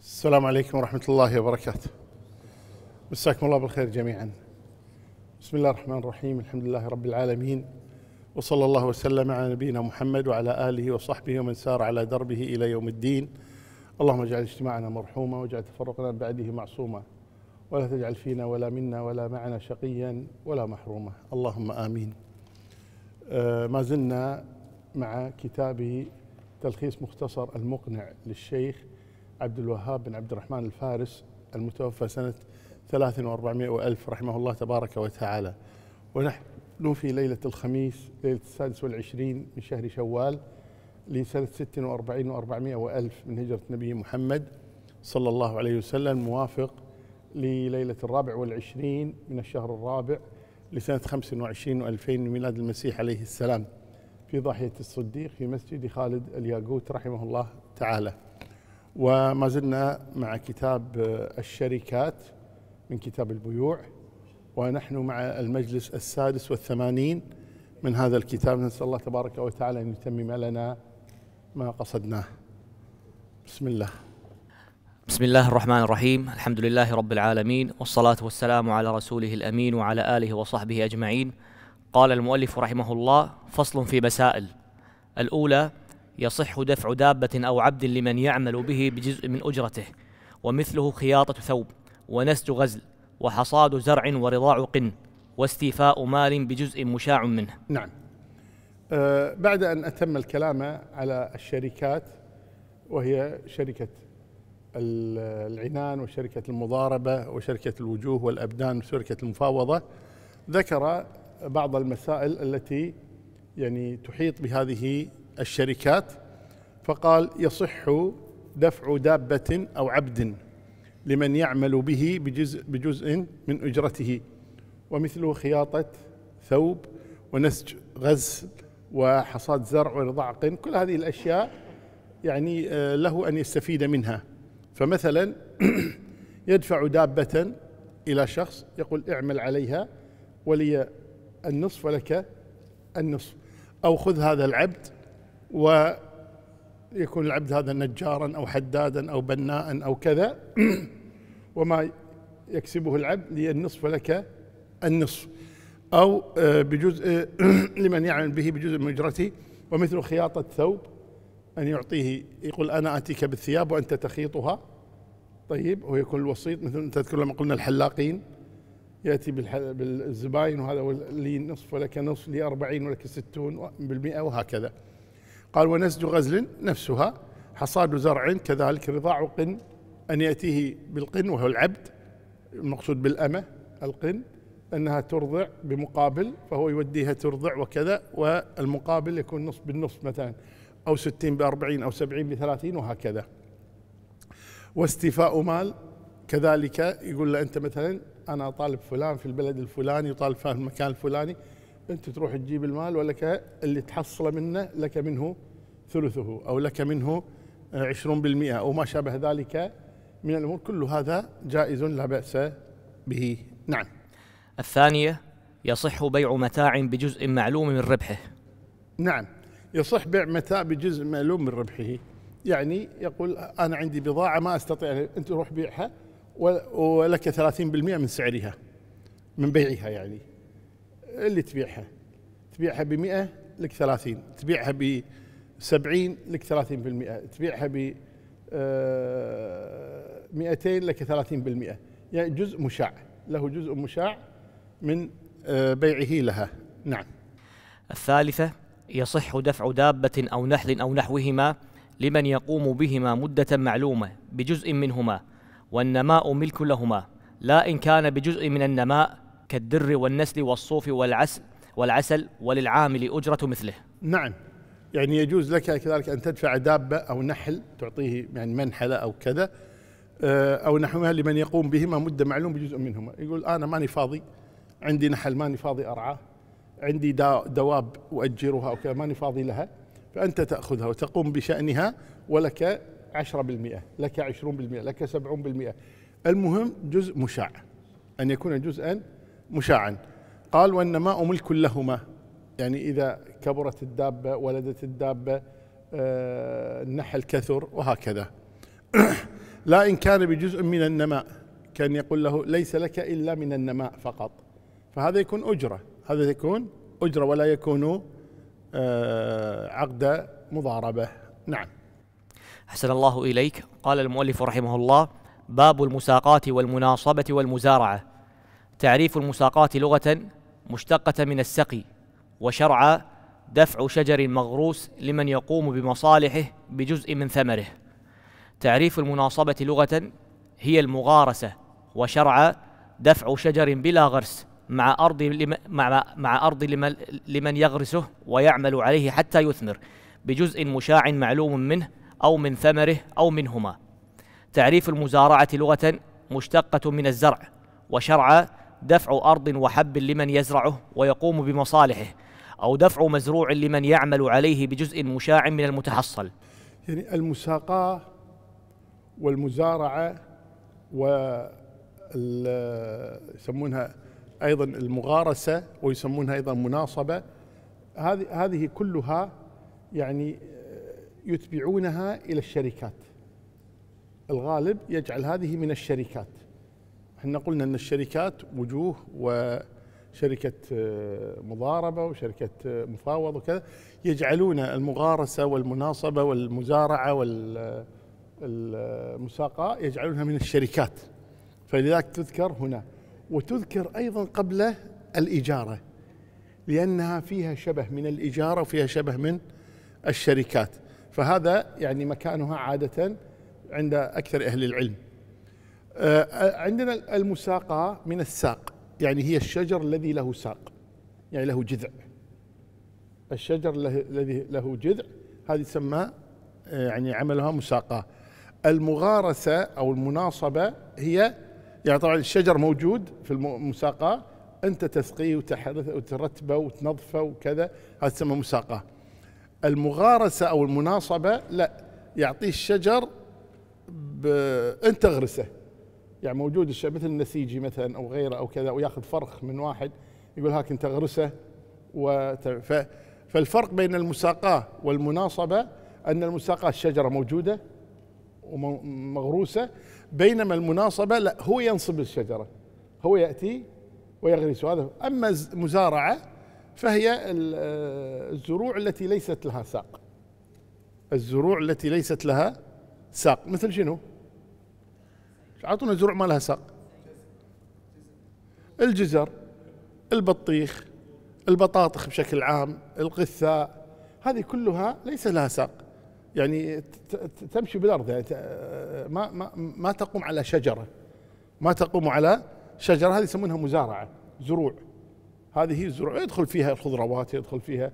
السلام عليكم ورحمة الله وبركاته. مساكم الله بالخير جميعا. بسم الله الرحمن الرحيم، الحمد لله رب العالمين، وصلى الله وسلم على نبينا محمد وعلى آله وصحبه ومن سار على دربه إلى يوم الدين. اللهم اجعل اجتماعنا مرحوما واجعل تفرقنا بعده معصوما، ولا تجعل فينا ولا منا ولا معنا شقيا ولا محروما، اللهم آمين. ما زلنا مع كتاب تلخيص مختصر المقنع للشيخ عبد الوهاب بن عبد الرحمن الفارس المتوفى سنة 4300 وألف رحمه الله تبارك وتعالى، ونحن في ليلة الخميس ليلة 26 من شهر شوال لسنة 46 و400 وألف من هجرة النبي محمد صلى الله عليه وسلم، موافق لليلة 24 من الشهر الرابع لسنة 25 و2000 من ميلاد المسيح عليه السلام، في ضاحية الصديق في مسجد خالد الياقوت رحمه الله تعالى. وما زلنا مع كتاب الشركات من كتاب البيوع، ونحن مع المجلس 86 من هذا الكتاب. نسأل الله تبارك وتعالى أن يتمم لنا ما قصدناه. بسم الله. بسم الله الرحمن الرحيم، الحمد لله رب العالمين، والصلاة والسلام على رسوله الأمين وعلى آله وصحبه أجمعين. قال المؤلف رحمه الله: فصل في مسائل. الأولى: يصح دفع دابة أو عبد لمن يعمل به بجزء من أجرته، ومثله خياطة ثوب، ونسج غزل، وحصاد زرع، ورضاع قن، واستيفاء مال بجزء مشاع منه. نعم. بعد أن أتم الكلام على الشركات، وهي شركة العنان وشركة المضاربة وشركة الوجوه والأبدان وشركة المفاوضة، ذكر بعض المسائل التي يعني تحيط بهذه الشركات، فقال: يصح دفع دابة أو عبد لمن يعمل به بجزء من أجرته، ومثله خياطة ثوب، ونسج غزل، وحصاد زرع، ورضاع قن. كل هذه الأشياء يعني له أن يستفيد منها. فمثلا يدفع دابة إلى شخص يقول: اعمل عليها ولي النصف ولك النصف، أو خذ هذا العبد ويكون العبد هذا نجارا أو حدادا أو بناء أو كذا، وما يكسبه العبد لي النصف ولك النصف، أو بجزء لمن يعمل به بجزء من أجرته. ومثل خياطة ثوب، أن يعطيه، يقول: أنا آتيك بالثياب وأنت تخيطها. طيب، هو يكون الوسيط، مثل تذكر لما قلنا الحلاقين يأتي بالزباين، وهذا لي نصف ولك نصف، لي 40 ولك 60%، وهكذا. قال: ونسج غزل نفسها، حصاد زرع كذلك، رضاع قن، أن يأتيه بالقن وهو العبد، المقصود بالأمة القن، أنها ترضع بمقابل، فهو يوديها ترضع وكذا، والمقابل يكون نصف بالنصف مثلا، أو 60 ب40 أو 70 ب30، وهكذا. واستيفاء مال كذلك، يقول له: أنت مثلا أنا طالب فلان في البلد الفلاني وطالب فلان في المكان الفلاني، أنت تروح تجيب المال، ولك اللي تحصل منه لك منه ثلثه، أو لك منه 20%، أو ما شابه ذلك من الأمور. كل هذا جائز لا بأس به. نعم. الثانية: يصح بيع متاع بجزء معلوم من ربحه. نعم، يصح بيع متاع بجزء معلوم من ربحه. يعني يقول: أنا عندي بضاعة ما أستطيع، أنت تروح بيعها ولك 30% من سعرها، من بيعها. يعني اللي تبيعها ب100 لك 30، تبيعها ب70 لك 30%، تبيعها ب200 لك 30%. يعني جزء مشاع، له جزء مشاع من بيعه لها. نعم. الثالثة: يصح دفع دابة أو نحل أو نحوهما لمن يقوم بهما مدة معلومة بجزء منهما، والنماء ملك لهما، لا إن كان بجزء من النماء كالدر والنسل والصوف والعسل، وللعامل أجرة مثله. نعم، يعني يجوز لك كذلك أن تدفع دابة أو نحل، تعطيه يعني منحلة أو كذا، أو نحوها، لمن يقوم بهما مدة معلوم بجزء منهما. يقول: أنا ماني فاضي، عندي نحل ماني فاضي أرعاه، عندي دواب أؤجرها أو كذا ماني فاضي لها، فأنت تأخذها وتقوم بشأنها، ولك 10%، لك 20%، لك 70%. المهم جزء مشاع، أن يكون جزءا مشاعا. قال: والنماء ملك لهما، يعني إذا كبرت الدابة، ولدت الدابة، النحل كثر، وهكذا. لا إن كان بجزء من النماء، كان يقول له ليس لك إلا من النماء فقط، فهذا يكون أجرة، هذا يكون أجرة ولا يكون عقد مضاربة. نعم. أحسن الله إليك. قال المؤلف رحمه الله: باب المساقات والمناصبة والمزارعة. تعريف المساقات لغة: مشتقة من السقي، وشرعا دفع شجر مغروس لمن يقوم بمصالحه بجزء من ثمره. تعريف المناصبة لغة: هي المغارسة، وشرعا دفع شجر بلا غرس مع أرض لمن يغرسه ويعمل عليه حتى يثمر بجزء مشاع معلوم منه أو من ثمره أو منهما. تعريف المزارعة لغة: مشتقة من الزرع، وشرعا دفع أرض وحب لمن يزرعه ويقوم بمصالحه، أو دفع مزروع لمن يعمل عليه بجزء مشاع من المتحصل. يعني المساقاة والمزارعة يسمونها أيضا المغارسة ويسمونها أيضا مناصبة، هذه كلها يعني يتبعونها إلى الشركات. الغالب يجعل هذه من الشركات. احنا قلنا أن الشركات وجوه، وشركة مضاربة وشركة مفاوض وكذا، يجعلون المغارسة والمناصبة والمزارعة والمساقاة يجعلونها من الشركات، فلذلك تذكر هنا، وتذكر أيضا قبل الإجارة لأنها فيها شبه من الإجارة وفيها شبه من الشركات، فهذا يعني مكانها عادة عند أكثر أهل العلم. عندنا المساقاة من الساق، يعني هي الشجر الذي له ساق، يعني له جذع. الشجر الذي له جذع هذه تسمى يعني عملها مساقاة. المغارسة أو المناصبة هي يعني طبعا الشجر موجود في المساقاة، أنت تسقيه وترتبه وتنظفه وكذا، هذا تسمى مساقاة. المغارسة أو المناصبة لا، يعطيه الشجر أنت تغرسه، يعني موجود الشجر مثل النسيجي مثلا أو غيره أو كذا، ويأخذ فرخ من واحد يقول هاك أنت تغرسه. فالفرق بين المساقاة والمناصبة أن المساقاة الشجرة موجودة ومغروسة، بينما المناصبة لا، هو ينصب الشجرة، هو يأتي ويغرس هذا. أما المزارعة فهي الزروع التي ليست لها ساق، الزروع التي ليست لها ساق مثل شنو؟ أعطونا زروع ما لها ساق. الجزر، البطيخ، البطاطخ بشكل عام، القثاء، هذه كلها ليس لها ساق، يعني تمشي بالأرض، يعني ما تقوم على شجرة، ما تقوم على شجرة، هذه يسمونها مزارعة، زروع. هذه الزروع يدخل فيها الخضروات، يدخل فيها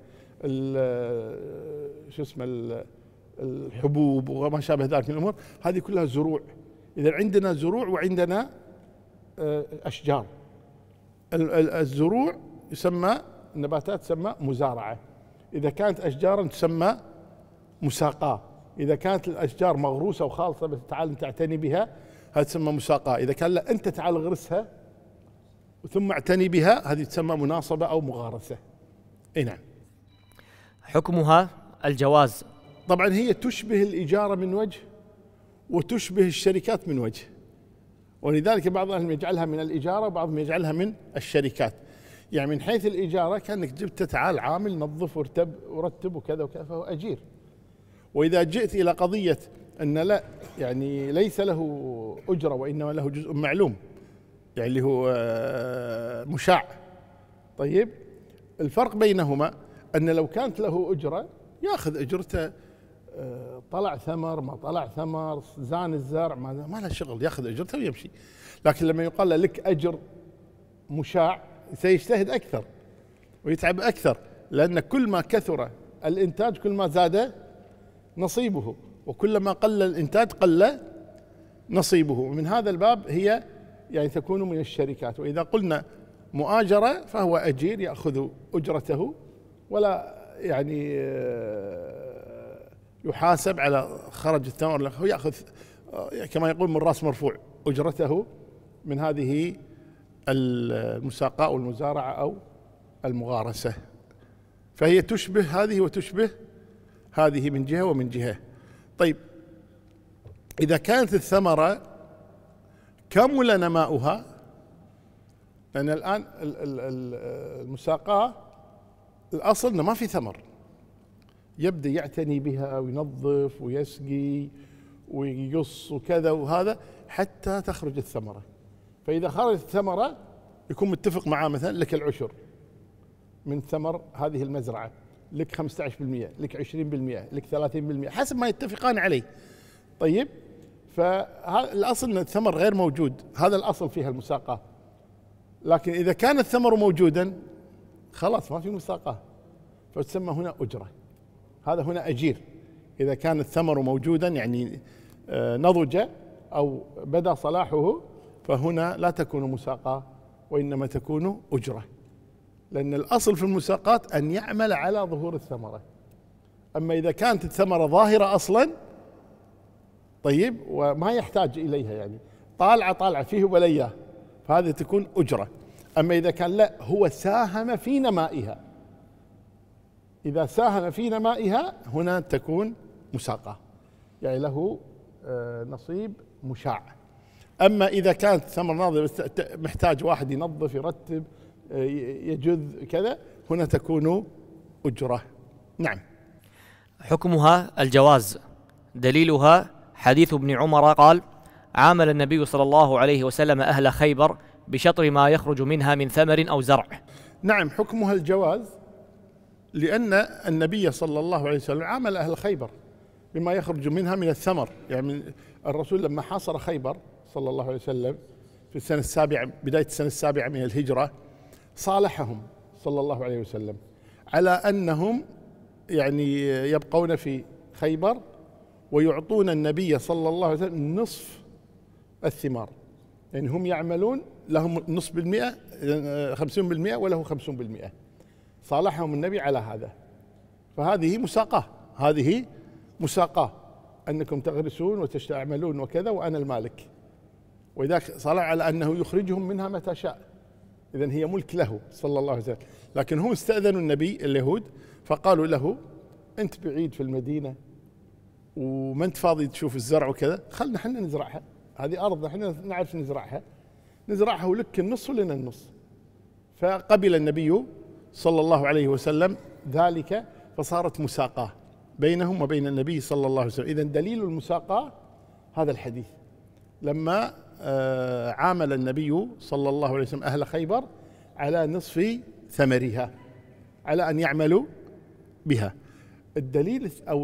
شو اسمه الحبوب وما شابه ذلك من الأمور، هذه كلها زروع. إذا عندنا زروع وعندنا أشجار. الزروع يسمى، النباتات تسمى مزارعة، إذا كانت أشجارا تسمى مساقاة، إذا كانت الأشجار مغروسة وخالصة بس تعال تعتني بها هذه تسمى مساقاة، إذا كان لا أنت تعال اغرسها ثم اعتني بها هذه تسمى مناصبة أو مغارسة. أي نعم. حكمها الجواز. طبعا هي تشبه الإجارة من وجه وتشبه الشركات من وجه، ولذلك بعض أهلهم يجعلها من الإجارة وبعضهم يجعلها من الشركات. يعني من حيث الإجارة كأنك جبت تعال عامل نظف ورتب وكذا وكذا فهو أجير. وإذا جئت إلى قضية أن لا، يعني ليس له أجرة وإنما له جزء معلوم، يعني اللي هو مشاع. طيب الفرق بينهما أن لو كانت له أجرة يأخذ أجرته، طلع ثمر ما طلع ثمر، زان الزرع ما له شغل، يأخذ أجرته ويمشي. لكن لما يقال لك أجر مشاع سيجتهد أكثر ويتعب أكثر، لأن كل ما كثر الإنتاج كل ما زاد نصيبه، وكلما قل الإنتاج قل نصيبه. ومن هذا الباب هي يعني تكون من الشركات. وإذا قلنا مؤاجرة فهو أجير يأخذ أجرته ولا يعني يحاسب على خرج الثمر، هو يأخذ كما يقول من رأس مرفوع أجرته من هذه المساقاة والمزارعة أو المغارسة. فهي تشبه هذه وتشبه هذه من جهة ومن جهة. طيب إذا كانت الثمرة كمل نماؤها، لأن الآن المساقاة الأصل أنه ما في ثمر، يبدأ يعتني بها وينظف ويسقي ويقص وكذا وهذا حتى تخرج الثمرة. فإذا خرجت الثمرة يكون متفق معاه مثلا لك العشر من ثمر هذه المزرعة، لك 15%، لك 20%، لك 30%، حسب ما يتفقان عليه. طيب، فالأصل أن الثمر غير موجود، هذا الأصل فيها المساقاة. لكن إذا كان الثمر موجودا خلاص ما في مساقاة، فتسمى هنا أجرة، هذا هنا أجير. إذا كان الثمر موجودا يعني نضج أو بدأ صلاحه، فهنا لا تكون مساقاة وإنما تكون أجرة، لأن الأصل في المساقات أن يعمل على ظهور الثمرة. أما إذا كانت الثمرة ظاهرة أصلا، طيب، وما يحتاج إليها، يعني طالعة فيه ولا إياه، فهذه تكون أجرة. أما إذا كان لا، هو ساهم في نمائها، إذا ساهم في نمائها هنا تكون مساقاة، يعني له نصيب مشاع. أما إذا كانت ثمر ناضج محتاج واحد ينظف يرتب يجذ كذا، هنا تكون أجرة. نعم. حكمها الجواز. دليلها حديث ابن عمر قال: عامل النبي صلى الله عليه وسلم أهل خيبر بشطر ما يخرج منها من ثمر أو زرع. نعم، حكمها الجواز، لأن النبي صلى الله عليه وسلم عامل أهل خيبر بما يخرج منها من الثمر. يعني الرسول لما حاصر خيبر صلى الله عليه وسلم في السنة السابعة، بداية السنة السابعة من الهجرة، صالحهم صلى الله عليه وسلم على أنهم يعني يبقون في خيبر ويعطون النبي صلى الله عليه وسلم نصف الثمار، يعني هم يعملون لهم نصف بالمئة، 50% وله 50%. صالحهم النبي على هذا، فهذه مساقاة، هذه مساقاة، أنكم تغرسون وتستعملون وكذا وأنا المالك. وإذا صالح على أنه يخرجهم منها متى شاء، إذن هي ملك له صلى الله عليه وسلم. لكن هم استأذنوا النبي اليهود فقالوا له: أنت بعيد في المدينة وما أنت فاضي تشوف الزرع وكذا، خلنا احنا نزرعها، هذه أرض احنا نعرف نزرعها ولك النص ولنا النص. فقبل النبي صلى الله عليه وسلم ذلك، فصارت مساقاة بينهم وبين النبي صلى الله عليه وسلم. إذن دليل المساقاة هذا الحديث، لما عامل النبي صلى الله عليه وسلم أهل خيبر على نصف ثمرها، على أن يعملوا بها. الدليل أو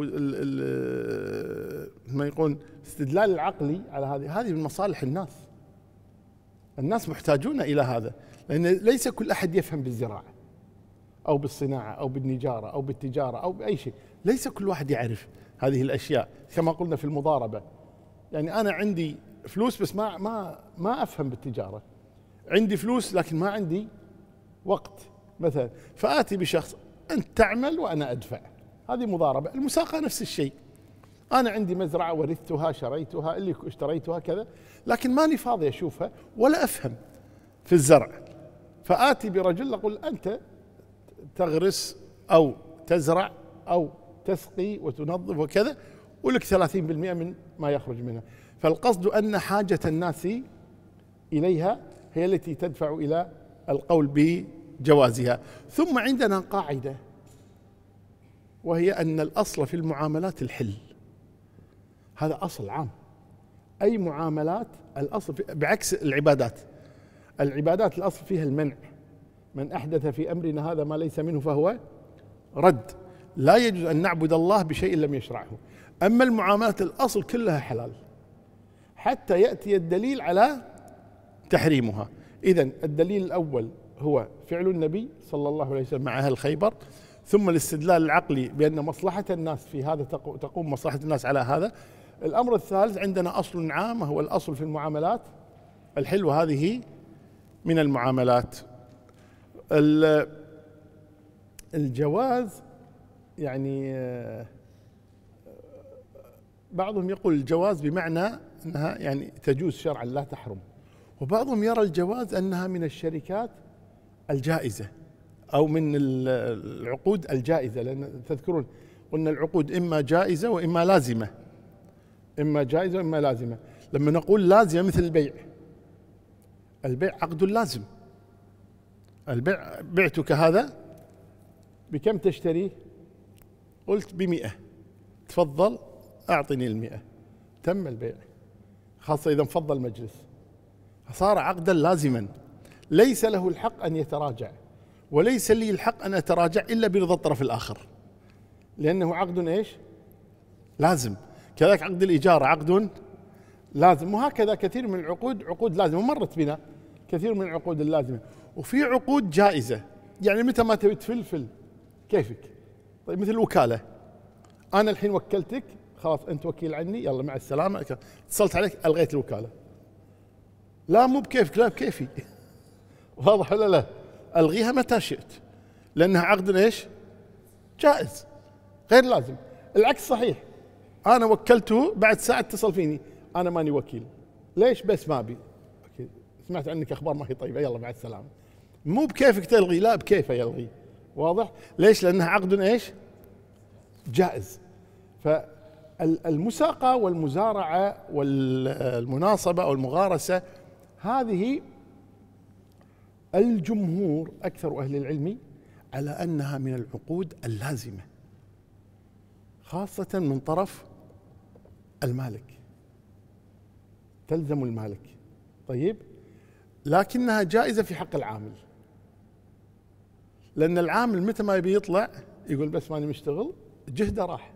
ما يقول استدلال العقلي على هذه من مصالح الناس محتاجون إلى هذا، لأن ليس كل أحد يفهم بالزراعة أو بالصناعة أو بالنجارة أو بالتجارة أو بأي شيء، ليس كل واحد يعرف هذه الأشياء. كما قلنا في المضاربة، يعني أنا عندي فلوس بس ما أفهم بالتجارة، عندي فلوس لكن ما عندي وقت مثلا، فآتي بشخص أنت تعمل وأنا أدفع، هذه مضاربة. المساقة نفس الشيء، أنا عندي مزرعة ورثتها شريتها اللي اشتريتها كذا، لكن ماني فاضي أشوفها ولا أفهم في الزرع، فآتي برجل أقول أنت تغرس أو تزرع أو تسقي وتنظف وكذا، ولك 30% من ما يخرج منها. فالقصد أن حاجة الناس إليها هي التي تدفع إلى القول بجوازها. ثم عندنا قاعدة، وهي أن الأصل في المعاملات الحل، هذا أصل عام. أي معاملات الأصل بعكس العبادات الأصل فيها المنع، من أحدث في أمرنا هذا ما ليس منه فهو رد، لا يجوز أن نعبد الله بشيء لم يشرعه. أما المعاملات الأصل كلها حلال حتى يأتي الدليل على تحريمها. إذن الدليل الأول هو فعل النبي صلى الله عليه وسلم مع أهل خيبر، ثم الاستدلال العقلي بأن مصلحة الناس في هذا تقوم مصلحة الناس على هذا. الأمر الثالث عندنا أصل عام، هو الأصل في المعاملات الحل، وهذه من المعاملات. الجواز يعني بعضهم يقول الجواز بمعنى أنها يعني تجوز شرعا لا تحرم، وبعضهم يرى الجواز أنها من الشركات الجائزة أو من العقود الجائزة، لأن تذكرون قلنا العقود إما جائزة وإما لازمة. إما جائزة وإما لازمة. لما نقول لازمة مثل البيع، البيع عقد لازم. البيع بعتك هذا بكم تشتريه؟ قلت ب100، تفضل أعطني 100، تم البيع، خاصة إذا انفض المجلس، صار عقدا لازما، ليس له الحق أن يتراجع، وليس لي الحق أن أتراجع إلا برضا الطرف الآخر، لأنه عقد إيش؟ لازم. كذلك عقد الإجارة عقد لازم، وهكذا كثير من العقود عقود لازمة، ومرت بنا كثير من العقود اللازمة. وفي عقود جائزة، يعني متى ما تبي تفلفل كيفك. طيب مثل الوكالة، أنا الحين وكلتك، خلاص أنت وكيل عني، يلا مع السلامة، اتصلت عليك ألغيت الوكالة. لا مو بكيفك، لا بكيفي. واضح ولا لا؟ ألغيها متى شئت، لأنها عقد إيش؟ جائز غير لازم. العكس صحيح، أنا وكلته بعد ساعة اتصل فيني، أنا ماني وكيل، ليش؟ بس ما أبي، سمعت عنك أخبار ما هي طيبة، يلا مع السلامة. مو بكيفك تلغي، لا بكيفه يلغي. واضح؟ ليش؟ لأنها عقد إيش؟ جائز. فالمساقة والمزارعة والمناصبة أو المغارسة، هذه الجمهور أكثر أهل العلم على أنها من العقود اللازمة، خاصة من طرف المالك، تلزم المالك. طيب، لكنها جائزة في حق العامل، لأن العامل متى ما يبي يطلع يقول بس ماني مشتغل، جهده راح،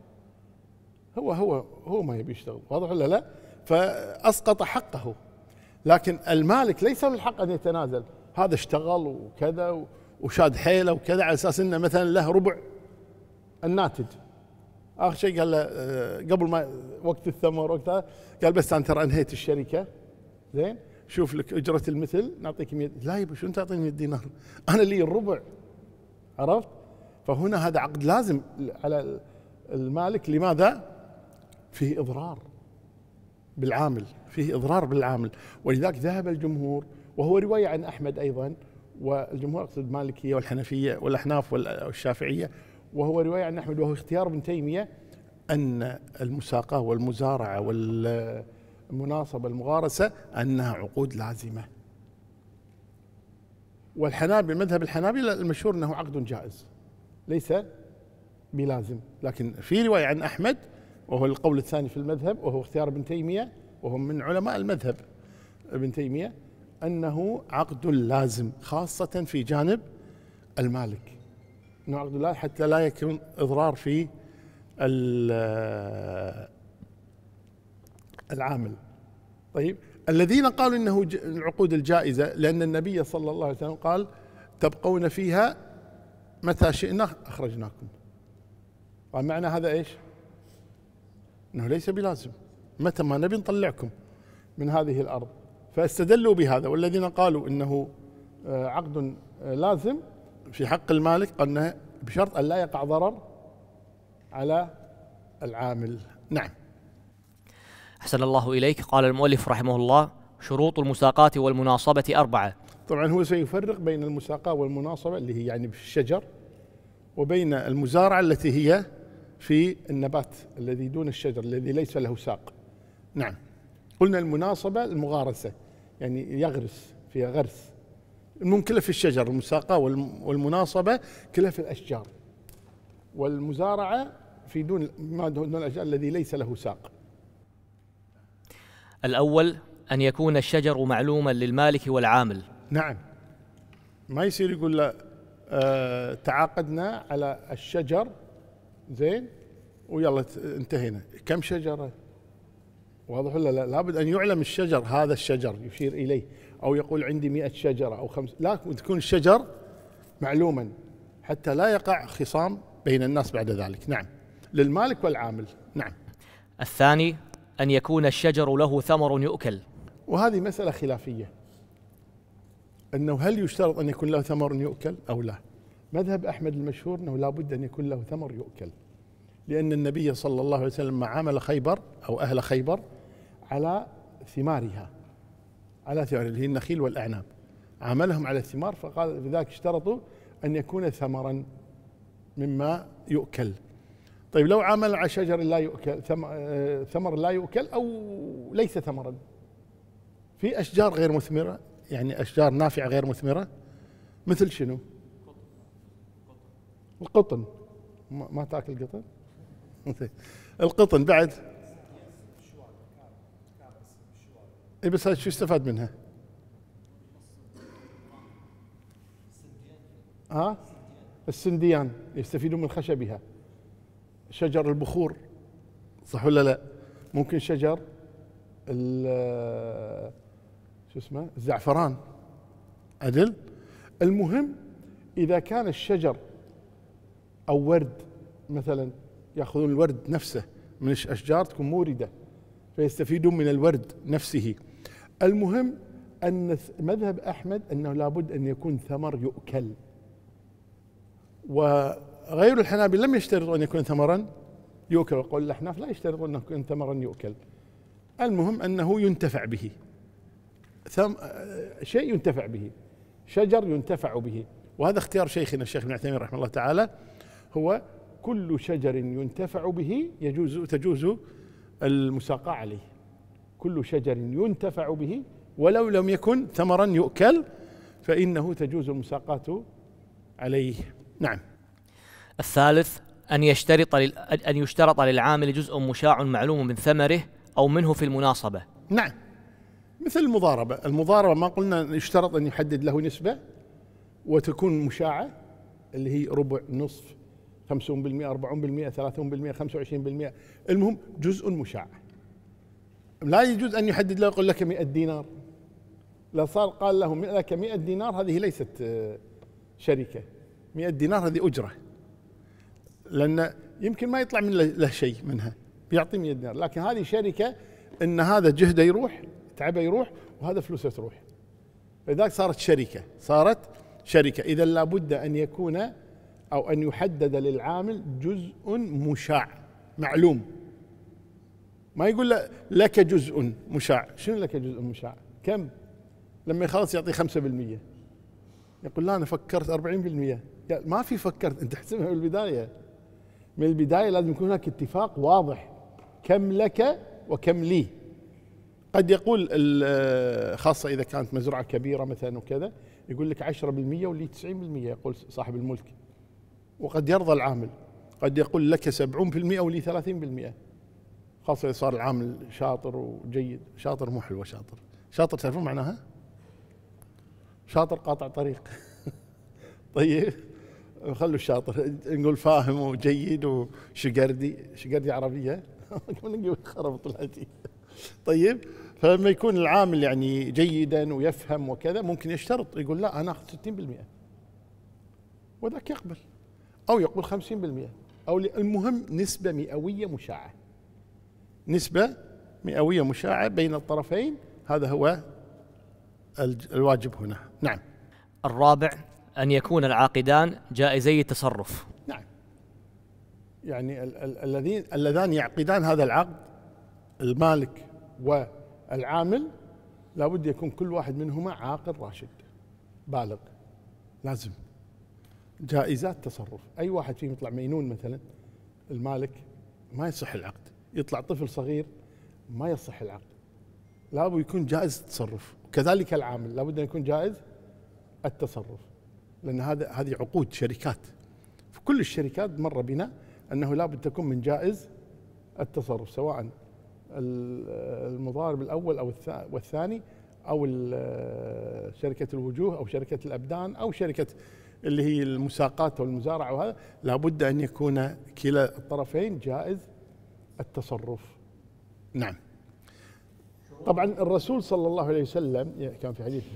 هو ما يبي يشتغل. واضح ولا لا؟ فأسقط حقه. لكن المالك ليس له الحق أن يتنازل، هذا اشتغل وكذا وشاد حيله وكذا على أساس أنه مثلا له ربع الناتج. آخر شيء قال له قبل ما وقت الثمر وقتها، قال بس أنا ترى أنهيت الشركة، زين شوف لك أجرة المثل نعطيك 100. لا يبا شو تعطيني 100 دينار؟ أنا لي الربع. عرفت؟ فهنا هذا عقد لازم على المالك. لماذا؟ فيه إضرار بالعامل، فيه إضرار بالعامل. ولذلك ذهب الجمهور، وهو رواية عن أحمد أيضا، والجمهور أقصد المالكية والحنفية والأحناف والشافعية، وهو رواية عن أحمد وهو اختيار ابن تيمية، أن المساقة والمزارعة والمناصبة المغارسة أنها عقود لازمة. والحنابلة، مذهب الحنابلة المشهور أنه عقد جائز ليس بلازم. لكن في رواية عن أحمد، وهو القول الثاني في المذهب، وهو اختيار ابن تيمية وهو من علماء المذهب ابن تيمية، أنه عقد لازم، خاصة في جانب المالك، أنه عقد لازم حتى لا يكون إضرار في العامل. طيب، الذين قالوا إنه العقود الجائزة لأن النبي صلى الله عليه وسلم قال تبقون فيها متى شئنا أخرجناكم، قال معنى هذا إيش؟ أنه ليس بلازم، متى ما نبي نطلعكم من هذه الأرض. فاستدلوا بهذا. والذين قالوا إنه عقد لازم في حق المالك قالنا بشرط أن لا يقع ضرر على العامل. نعم. أحسن الله إليك. قال المؤلف رحمه الله: شروط المساقاة والمناصبة 4. طبعا هو سيفرق بين المساقاة والمناصبة اللي هي يعني في الشجر، وبين المزارعة التي هي في النبات الذي دون الشجر الذي ليس له ساق. نعم. قلنا المناصبة المغارسة، يعني يغرس، فيها غرس. المهم كلها في الشجر، المساقاة والمناصبة كلها في الأشجار، والمزارعة في دون الأشجار الذي ليس له ساق. الأول أن يكون الشجر معلوما للمالك والعامل. نعم، ما يصير يقول له تعاقدنا على الشجر زين ويلا انتهينا، كم شجرة؟ واضح ولا لا؟ لابد أن يعلم الشجر، هذا الشجر يشير إليه، أو يقول عندي 100 شجرة أو 5، لا تكون الشجر معلوما حتى لا يقع خصام بين الناس بعد ذلك. نعم، للمالك والعامل. نعم. الثاني أن يكون الشجر له ثمر يؤكل، وهذه مسألة خلافية، أنه هل يشترط أن يكون له ثمر يؤكل أو لا. مذهب أحمد المشهور أنه لا بد أن يكون له ثمر يؤكل، لأن النبي صلى الله عليه وسلم عامل خيبر أو أهل خيبر على ثمارها، على ثمار اللي هي النخيل والأعناب، عاملهم على الثمار، فقال لذلك اشترطوا أن يكون ثمرا مما يؤكل. طيب لو عامل على شجر لا يؤكل، ثمر لا يؤكل أو ليس ثمرا، في أشجار غير مثمرة، يعني أشجار نافعة غير مثمرة، مثل شنو؟ القطن. ما تاكل قطن؟ القطن بعد. اي بس شو استفاد منها؟ السنديان يستفيدون من خشبها. شجر البخور، صح ولا لا؟ ممكن شجر شو اسمه الزعفران، عدل. المهم إذا كان الشجر أو ورد مثلا، يأخذون الورد نفسه من الأشجار تكون موردة فيستفيدون من الورد نفسه. المهم أن مذهب أحمد أنه لابد أن يكون ثمر يؤكل، وغير الحنابلة لم يشترطوا أن يكون ثمرا يؤكل، وقول الأحناف لا يشترطون أن يكون ثمرا يؤكل. المهم أنه ينتفع به، شيء ينتفع به، شجر ينتفع به. وهذا اختيار شيخنا الشيخ ابن عثيمين رحمه الله تعالى، هو كل شجر ينتفع به تجوز المساقاة عليه. كل شجر ينتفع به ولو لم يكن ثمرا يؤكل فإنه تجوز المساقاة عليه. نعم. الثالث أن يشترط للعامل جزء مشاع معلوم من ثمره أو منه في المناصبة. نعم، مثل المضاربة. المضاربة ما قلنا يشترط أن يحدد له نسبة وتكون مشاعة، اللي هي ربع، نصف، 50%، 40%، 30%، 25%، المهم جزء مشاع. لا يجوز أن يحدد له يقول لك 100 دينار. لو صار قال له لك 100 دينار، هذه ليست شركة. 100 دينار هذه أجرة، لأن يمكن ما يطلع من له شيء منها، بيعطي 100 دينار. لكن هذه شركة، إن هذا جهده يروح، تعبه يروح، وهذا فلوسه تروح. لذلك صارت شركة. إذا لابد أن يكون أو أن يحدد للعامل جزء مشاع معلوم. ما يقول لك جزء مشاع. شنو لك جزء مشاع؟ كم؟ لما يخلص يعطي 5%، يقول لا أنا فكرت 40%. ما في فكرت، أنت تحسبها من البداية لازم يكون هناك اتفاق واضح، كم لك وكم لي. قد يقول خاصة إذا كانت مزرعة كبيرة مثلا وكذا، يقول لك 10% ولي 90%، يقول صاحب الملك. وقد يرضى العامل، قد يقول لك 70% ولي 30%، خاصة إذا صار العامل شاطر وجيد. شاطر مو حلوة، شاطر تعرفون معناها؟ شاطر قاطع طريق. طيب خلوا الشاطر، نقول فاهم وجيد وشقردي عربية. نقول خربط الحكي. طيب فلما يكون العامل يعني جيدا ويفهم وكذا، ممكن يشترط يقول لا أنا أخذ 60%، وذاك يقبل، أو يقول 50%، أو المهم نسبة مئوية مشاعة بين الطرفين. هذا هو الواجب هنا. نعم. الرابع أن يكون العاقدان جائزي التصرف. نعم، يعني اللذان يعقدان هذا العقد، المالك والعامل، لابد يكون كل واحد منهما عاقل راشد بالغ، لازم جائزات تصرف. أي واحد فيهم يطلع مينون مثلا، المالك، ما يصح العقد. يطلع طفل صغير، ما يصح العقد. لابد يكون جائز التصرف. كذلك العامل لابد أن يكون جائز التصرف، لأن هذه عقود شركات. في كل الشركات مر بنا أنه لابد تكون من جائز التصرف، سواء المضارب الأول أو والثاني، أو شركة الوجوه، أو شركة الأبدان، أو شركة اللي هي المساقات والمزارعة. وهذا لابد أن يكون كلا الطرفين جائز التصرف. نعم. طبعا الرسول صلى الله عليه وسلم كان في حديث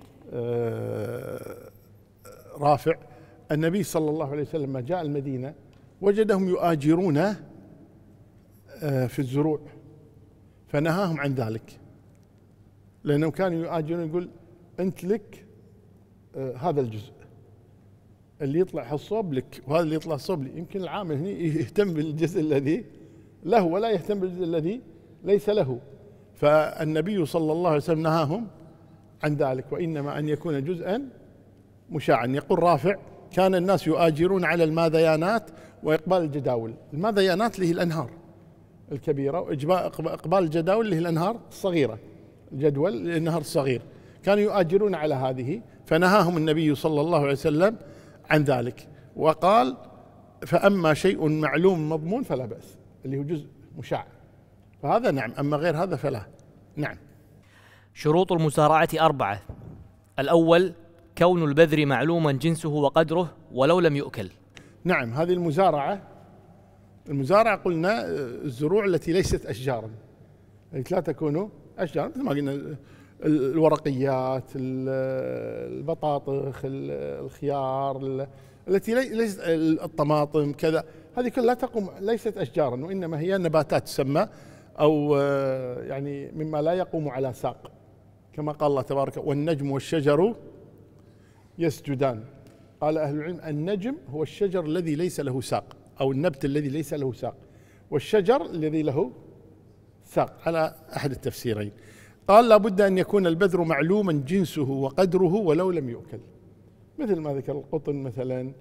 رافع، النبي صلى الله عليه وسلم لما جاء المدينة وجدهم يؤاجرون في الزروع، فنهاهم عن ذلك، لأنهم كانوا يؤاجرون. يقول أنت لك هذا الجزء، اللي يطلع حصوب لك وهذا اللي يطلع صوب لي. يمكن العامل هنا يهتم بالجزء الذي له ولا يهتم بالجزء الذي ليس له. فالنبي صلى الله عليه وسلم نهاهم عن ذلك، وإنما أن يكون جزءا مشاعا. يقول رافع: كان الناس يؤاجرون على الماذيانات وإقبال الجداول. الماذيانات اللي هي الأنهار الكبيرة، وإقبال الجداول اللي هي الأنهار الصغيرة، الجدول النهر الصغير، كانوا يؤجرون على هذه، فنهاهم النبي صلى الله عليه وسلم عن ذلك، وقال فأما شيء معلوم مضمون فلا بأس، اللي هو جزء مشاع، فهذا نعم، أما غير هذا فلا. نعم. شروط المزارعة 4. الأول كون البذر معلوما جنسه وقدره ولو لم يؤكل. نعم، هذه المزارعة قلنا الزروع التي ليست أشجارا، التي لا تكون أشجار، مثل ما قلنا الورقيات، البطاطخ، الخيار، التي ليست الطماطم كذا، هذه كلها تقوم ليست أشجارا، وإنما هي نباتات تسمى، أو يعني مما لا يقوم على ساق، كما قال الله تبارك: والنجم والشجر يسجدان. قال أهل العلم: النجم هو الشجر الذي ليس له ساق، أو النبت الذي ليس له ساق، والشجر الذي له ساق، على أحد التفسيرين. قال: لابد أن يكون البذر معلوما جنسه وقدره ولو لم يؤكل، مثل ما ذكر القطن مثلا،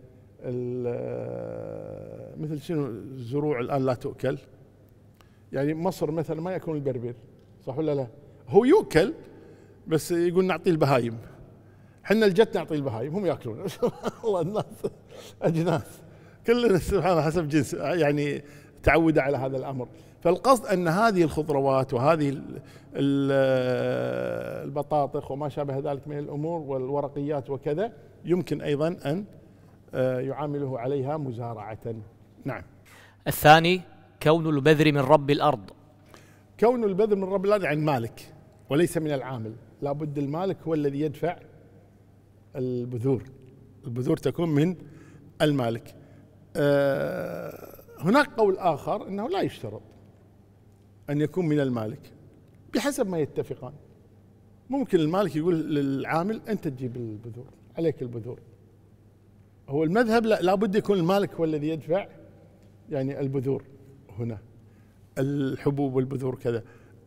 مثل شنو الزروع الآن لا تؤكل، يعني مصر مثلا ما يأكلون البربر، صح ولا لا؟ هو يؤكل بس يقول نعطيه البهايم، حنا الجت نعطيه البهايم، هم يأكلون. والله الناس أجناس، كلنا سبحان الله حسب جنس، يعني تعود على هذا الأمر. فالقصد أن هذه الخضروات وهذه البطاطخ وما شابه ذلك من الأمور والورقيات وكذا، يمكن أيضا أن يعامله عليها مزارعة. نعم. الثاني كون البذر من رب الأرض. كون البذر من رب الأرض يعني المالك وليس من العامل، لابد المالك هو الذي يدفع البذور، البذور تكون من المالك. هناك قول آخر أنه لا يشترط أن يكون من المالك، بحسب ما يتفقان. ممكن المالك يقول للعامل أنت تجيب البذور، عليك البذور. هو المذهب لا بد يكون المالك هو الذي يدفع يعني البذور، هنا الحبوب والبذور كذا.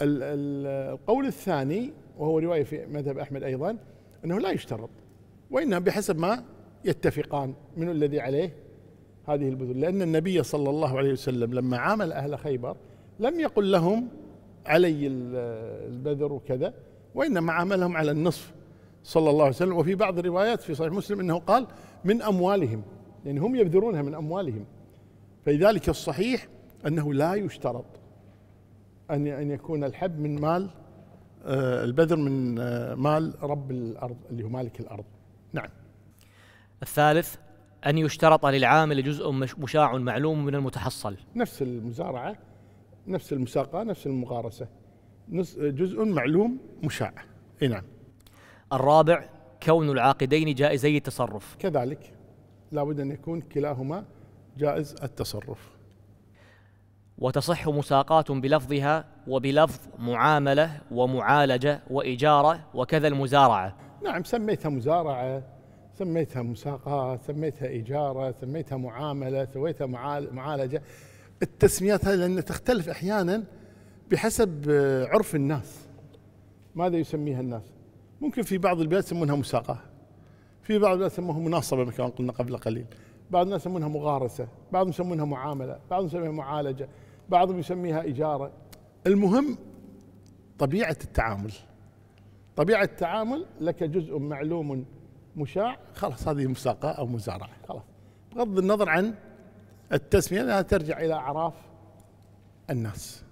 القول الثاني وهو رواية في مذهب أحمد أيضا أنه لا يشترط، وإنما بحسب ما يتفقان من الذي عليه هذه البذور، لأن النبي صلى الله عليه وسلم لما عامل أهل خيبر لم يقل لهم علي البذر وكذا، وإنما عاملهم على النصف صلى الله عليه وسلم. وفي بعض الروايات في صحيح مسلم أنه قال من أموالهم، يعني هم يبذرونها من أموالهم. فلذلك الصحيح أنه لا يشترط أن يكون الحب من مال البذر من مال رب الأرض اللي هو مالك الأرض. نعم. الثالث أن يشترط للعامل جزء مشاع معلوم من المتحصل. نفس المزارعة، نفس المساقة، نفس المغارسة، جزء معلوم مشاع. نعم. الرابع كون العاقدين جائزي التصرف. كذلك لابد أن يكون كلاهما جائز التصرف. وتصح مساقات بلفظها وبلفظ معاملة ومعالجة وإجارة، وكذا المزارعة. نعم، سميتها مزارعة، سميتها مساقات، سميتها إجارة، سميتها معاملة، سويتها معالجة. التسميات هذه لأن تختلف أحيانا بحسب عرف الناس، ماذا يسميها الناس. ممكن في بعض البلاد يسمونها مساقة، في بعض البلاد يسمونها مناصبة كما قلنا قبل قليل، بعض الناس يسمونها مغارسة، بعضهم يسمونها معاملة، بعضهم يسمونها معالجة، بعضهم يسميها إجارة. المهم طبيعة التعامل، طبيعة التعامل لك جزء معلوم مشاع، خلاص هذه مساقة أو مزارعة، خلاص بغض النظر عن التسمية لأنها ترجع إلى أعراف الناس.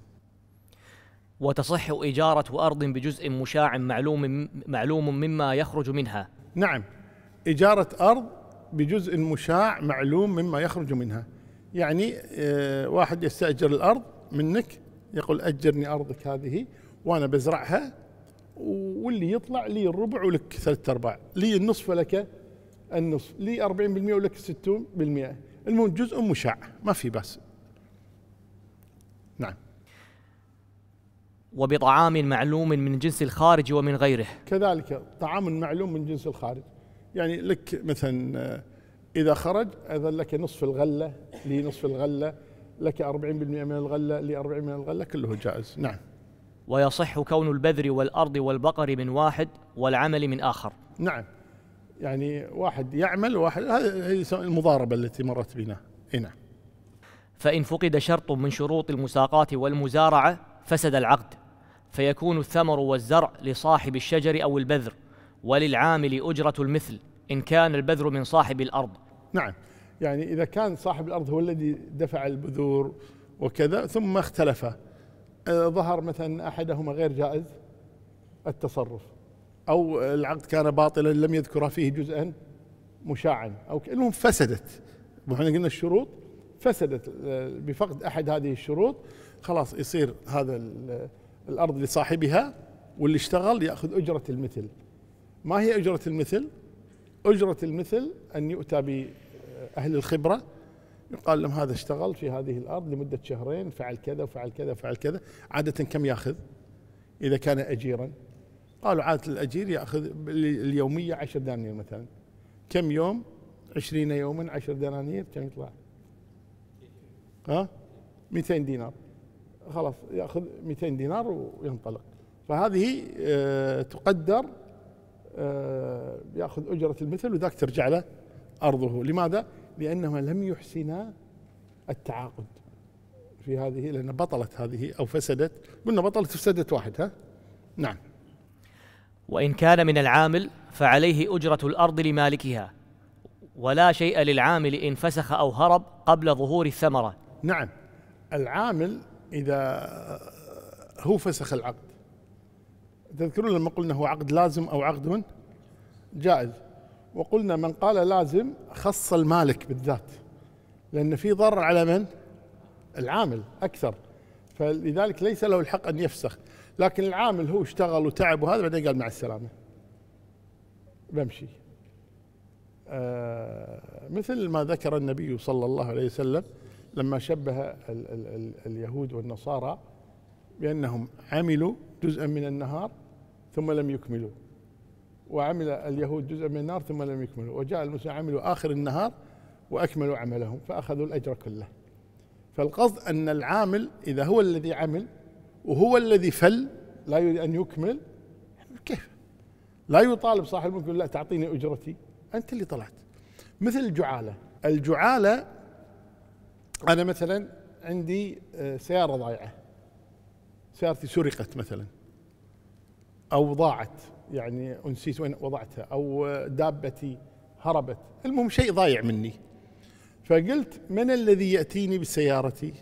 وتصح إجارة أرض بجزء مشاع معلوم مما يخرج منها. نعم، إجارة أرض بجزء مشاع معلوم مما يخرج منها، يعني واحد يستأجر الأرض منك، يقول أجرني أرضك هذه وأنا بزرعها، واللي يطلع لي الربع ولك 3/4، لي النصف ولك النصف، لي 40% ولك 60%. المهم جزء مشاع ما في بس. نعم. وبطعام معلوم من جنس الخارج ومن غيره. كذلك طعام معلوم من جنس الخارج، يعني لك مثلا إذا خرج أيضا لك نصف الغلة، لي نصف الغلة، لك 40% من الغلة، لي 40% من الغلة، كله جائز. نعم. ويصح كون البذر والأرض والبقر من واحد والعمل من آخر. نعم، يعني واحد يعمل وواحد، هذه المضاربة التي مرت بنا. نعم. فإن فقد شرط من شروط المساقاة والمزارعة فسد العقد، فيكون الثمر والزرع لصاحب الشجر أو البذر، وللعامل أجرة المثل إن كان البذر من صاحب الأرض. نعم، يعني إذا كان صاحب الأرض هو الذي دفع البذور وكذا ثم اختلف، ظهر مثلا أحدهما غير جائز التصرف، أو العقد كان باطلا لم يذكر فيه جزءا مشاعا، أو المهم فسدت، وإحنا قلنا الشروط فسدت بفقد أحد هذه الشروط، خلاص يصير هذا الأرض لصاحبها، واللي اشتغل يأخذ أجرة المثل. ما هي أجرة المثل؟ أجرة المثل أن يؤتى بأهل الخبرة يقال لهم هذا اشتغل في هذه الأرض لمدة شهرين، فعل كذا وفعل كذا وفعل كذا. عادة كم يأخذ إذا كان أجيرا؟ قالوا عادة الأجير يأخذ اليومية 10 دنانير مثلا. كم يوم؟ 20 يوما 10 دنانير، كم يطلع؟ 200 دينار. خلاص يأخذ 200 دينار وينطلق. فهذه تقدر، يأخذ أجرة المثل، وذاك ترجع له أرضه. لماذا؟ لأنهما لم يحسنا التعاقد في هذه، لأن بطلت هذه أو فسدت. قلنا بطلت فسدت واحد. نعم. وإن كان من العامل فعليه أجرة الأرض لمالكها، ولا شيء للعامل إن فسخ أو هرب قبل ظهور الثمرة. نعم، العامل إذا هو فسخ العقد، تذكرون لما قلنا هو عقد لازم أو عقد جائز، وقلنا من قال لازم خص المالك بالذات، لأن في ضرر على من؟ العامل أكثر، فلذلك ليس له الحق أن يفسخ. لكن العامل هو اشتغل وتعب وهذا، بعدين قال مع السلامة بمشي. مثل ما ذكر النبي صلى الله عليه وسلم لما شبه اليهود والنصارى بأنهم عملوا جزءا من النهار ثم لم يكملوا، وعمل اليهود جزءا من النهار ثم لم يكملوا، وجاء المسلمين عملوا آخر النهار وأكملوا عملهم فأخذوا الأجر كله. فالقصد أن العامل إذا هو الذي عمل وهو الذي فل لا يريد أن يكمل، كيف؟ لا يطالب صاحب الملك لا تعطيني أجرتي، أنت اللي طلعت. مثل الجعالة. الجعالة أنا مثلا عندي سيارة ضايعة، سيارتي سرقت مثلا أو ضاعت، يعني أنسيت وين وضعتها، أو دابتي هربت، المهم شيء ضايع مني، فقلت من الذي يأتيني بسيارتي؟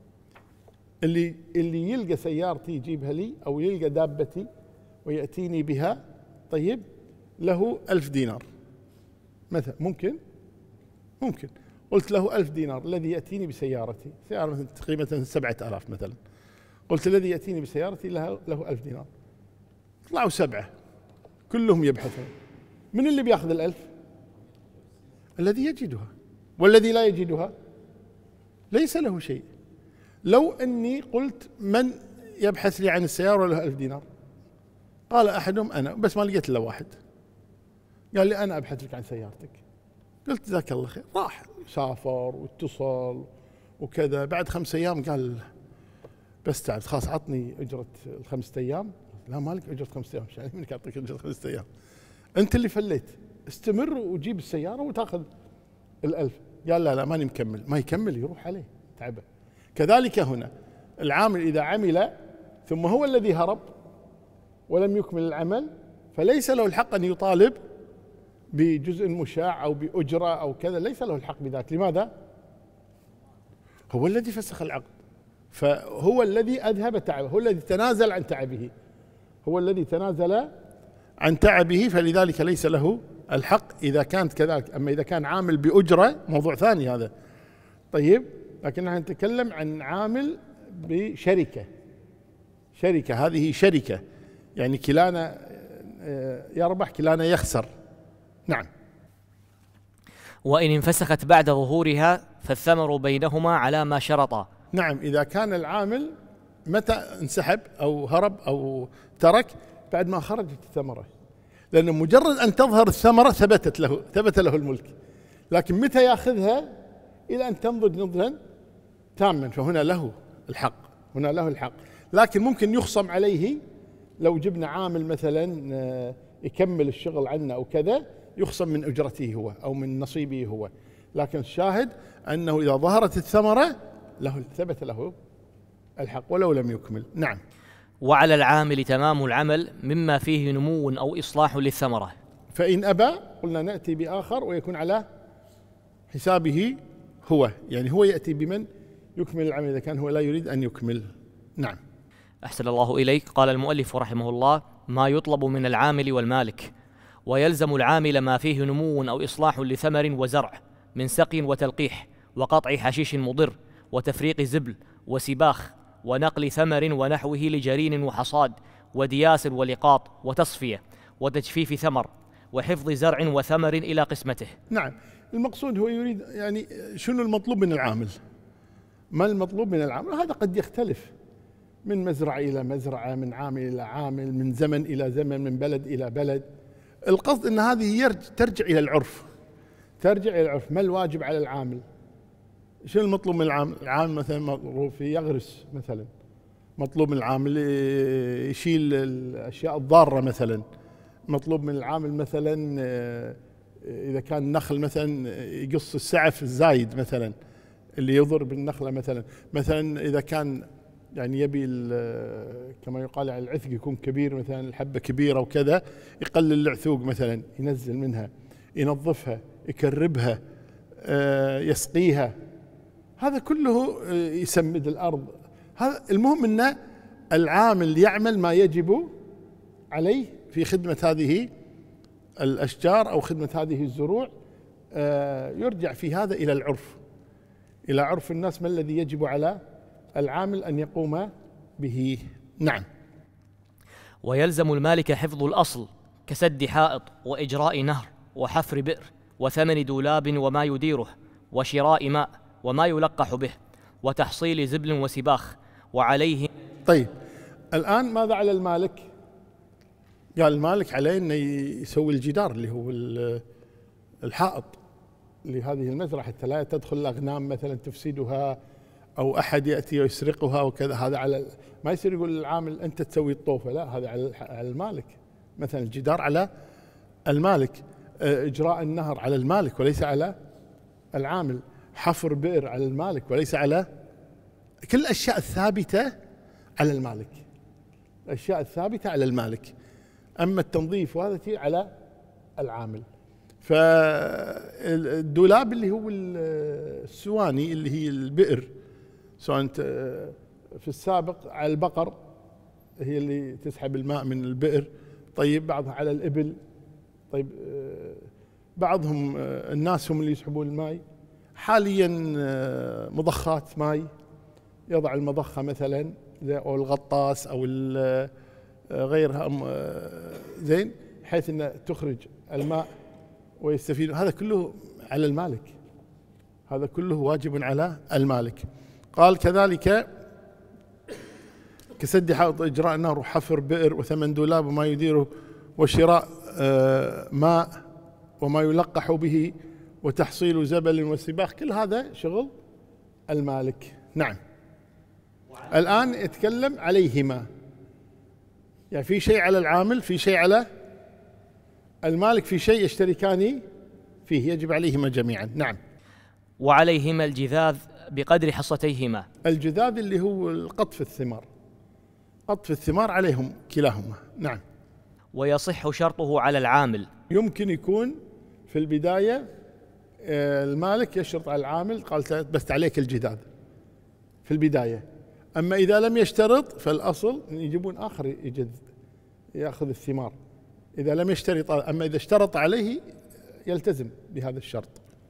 اللي يلقى سيارتي يجيبها لي، أو يلقى دابتي ويأتيني بها، طيب له 1000 دينار مثلا. ممكن قلت له 1000 دينار الذي يأتيني بسيارتي، سيارة مثلا تقريبا 7000 مثلا، قلت الذي يأتيني بسيارتي له 1000 دينار. طلعوا 7 كلهم يبحثون، من اللي بياخذ 1000؟ الذي يجدها، والذي لا يجدها ليس له شيء. لو أني قلت من يبحث لي عن السيارة له 1000 دينار، قال أحدهم أنا، بس ما لقيت إلا واحد قال لي أنا أبحث لك عن سيارتك، قلت جزاك الله خير، راح سافر واتصل وكذا. بعد 5 أيام قال بس تعب خلاص عطني أجرة ال5 أيام. لا مالك أجرة 5 أيام، يعني منك أعطيك أجرة 5 أيام؟ أنت اللي فليت، استمر وجيب السيارة وتأخذ 1000. قال لا ماني مكمل، ما يكمل يروح عليه تعبه. كذلك هنا العامل إذا عمل ثم هو الذي هرب ولم يكمل العمل، فليس له الحق أن يطالب بجزء مشاع أو بأجرة أو كذا، ليس له الحق بذلك. لماذا؟ هو الذي فسخ العقد، فهو الذي أذهب تعبه، هو الذي تنازل عن تعبه، هو الذي تنازل عن تعبه، فلذلك ليس له الحق إذا كانت كذلك. أما إذا كان عامل بأجرة موضوع ثاني هذا. طيب، لكن نحن نتكلم عن عامل بشركة، هذه شركة، يعني كلانا يربح كلانا يخسر. نعم. وإن انفسخت بعد ظهورها فالثمر بينهما على ما شرطا. نعم، إذا كان العامل متى انسحب أو هرب أو ترك بعد ما خرجت الثمرة، لأن مجرد أن تظهر الثمرة ثبت له الملك، لكن متى يأخذها؟ إلى أن تنضج نضجا تاما، فهنا له الحق. لكن ممكن يخصم عليه، لو جبنا عامل مثلا يكمل الشغل عنا أو كذا، يخصم من أجرته هو أو من نصيبه هو. لكن الشاهد أنه إذا ظهرت الثمرة ثبت له الحق ولو لم يكمل. نعم. وعلى العامل تمام العمل مما فيه نمو أو إصلاح للثمرة. فإن أبى قلنا نأتي بآخر ويكون على حسابه هو، يعني هو يأتي بمن يكمل العمل إذا كان هو لا يريد أن يكمل. نعم. أحسن الله إليك. قال المؤلف رحمه الله: ما يطلب من العامل والمالك، ويلزم العامل ما فيه نمو أو إصلاح لثمر وزرع من سقي وتلقيح وقطع حشيش مضر وتفريق زبل وسباخ ونقل ثمر ونحوه لجرين وحصاد ودياس ولقاط وتصفية وتجفيف ثمر وحفظ زرع وثمر إلى قسمته. نعم. المقصود هو يريد يعني شنو المطلوب من العامل، ما المطلوب من العامل. هذا قد يختلف من مزرعة إلى مزرعة، من عامل إلى عامل، من زمن إلى زمن، من بلد إلى بلد. القصد أن هذه ترجع إلى العرف، ترجع إلى العرف. ما الواجب على العامل؟ شنو المطلوب من العامل؟ العامل مثلا مطلوب يغرس، مثلا مطلوب من العامل يشيل الأشياء الضارة، مثلا مطلوب من العامل مثلا إذا كان نخل مثلا يقص السعف الزايد مثلا اللي يضر بالنخلة، مثلا إذا كان يعني يبي كما يقال على العثق يكون كبير، مثلا الحبة كبيرة وكذا، يقلل العثوق مثلا، ينزل منها، ينظفها، يكربها، يسقيها. هذا كله يسمد الأرض. هذا المهم أن العامل يعمل ما يجب عليه في خدمة هذه الأشجار أو خدمة هذه الزروع. يرجع في هذا إلى العرف، إلى عرف الناس ما الذي يجب على العامل أن يقوم به. نعم. ويلزم المالك حفظ الأصل كسد حائط وإجراء نهر وحفر بئر وثمن دولاب وما يديره وشراء ماء وما يلقح به وتحصيل زبل وسباخ. وعليه. طيب الآن ماذا على المالك؟ قال المالك عليه أنه يسوي الجدار اللي هو الحائط لهذه المزرعة حتى لا تدخل الأغنام مثلا تفسدها أو أحد يأتي ويسرقها وكذا. هذا على ما يصير يقول للعامل أنت تسوي الطوفة، لا، هذا على المالك. مثلا الجدار على المالك، إجراء النهر على المالك وليس على العامل، حفر بئر على المالك وليس على كل الأشياء الثابتة على المالك، الأشياء الثابتة على المالك. أما التنظيف وهذا شيء على العامل. فالدولاب اللي هو السواني اللي هي البئر، سواء في السابق على البقر هي اللي تسحب الماء من البئر، طيب بعضها على الإبل، طيب بعضهم الناس هم اللي يسحبون الماء. حاليا مضخات ماء، يضع المضخة مثلا أو الغطاس أو غيرها زين، حيث أن تخرج الماء ويستفيد. هذا كله على المالك، هذا كله واجب على المالك. قال كذلك كسد حائط إجراء نهر وحفر بئر وثمن دولاب وما يديره وشراء ماء وما يلقح به وتحصيل زبل وسباخ، كل هذا شغل المالك. نعم. الآن يتكلم عليهما، يعني في شيء على العامل، في شيء على المالك، في شيء يشتركان فيه يجب عليهما جميعا. نعم. وعليهما الجذاذ بقدر حصتيهما. الجذاذ اللي هو قطف الثمار، قطف الثمار عليهم كلاهما. نعم. ويصح شرطه على العامل. يمكن يكون في البداية المالك يشرط على العامل، قال بس عليك الجذاذ في البداية. أما إذا لم يشترط فالأصل يجيبون آخر يجذ يأخذ الثمار إذا لم يشترط. أما إذا اشترط عليه يلتزم بهذا الشرط.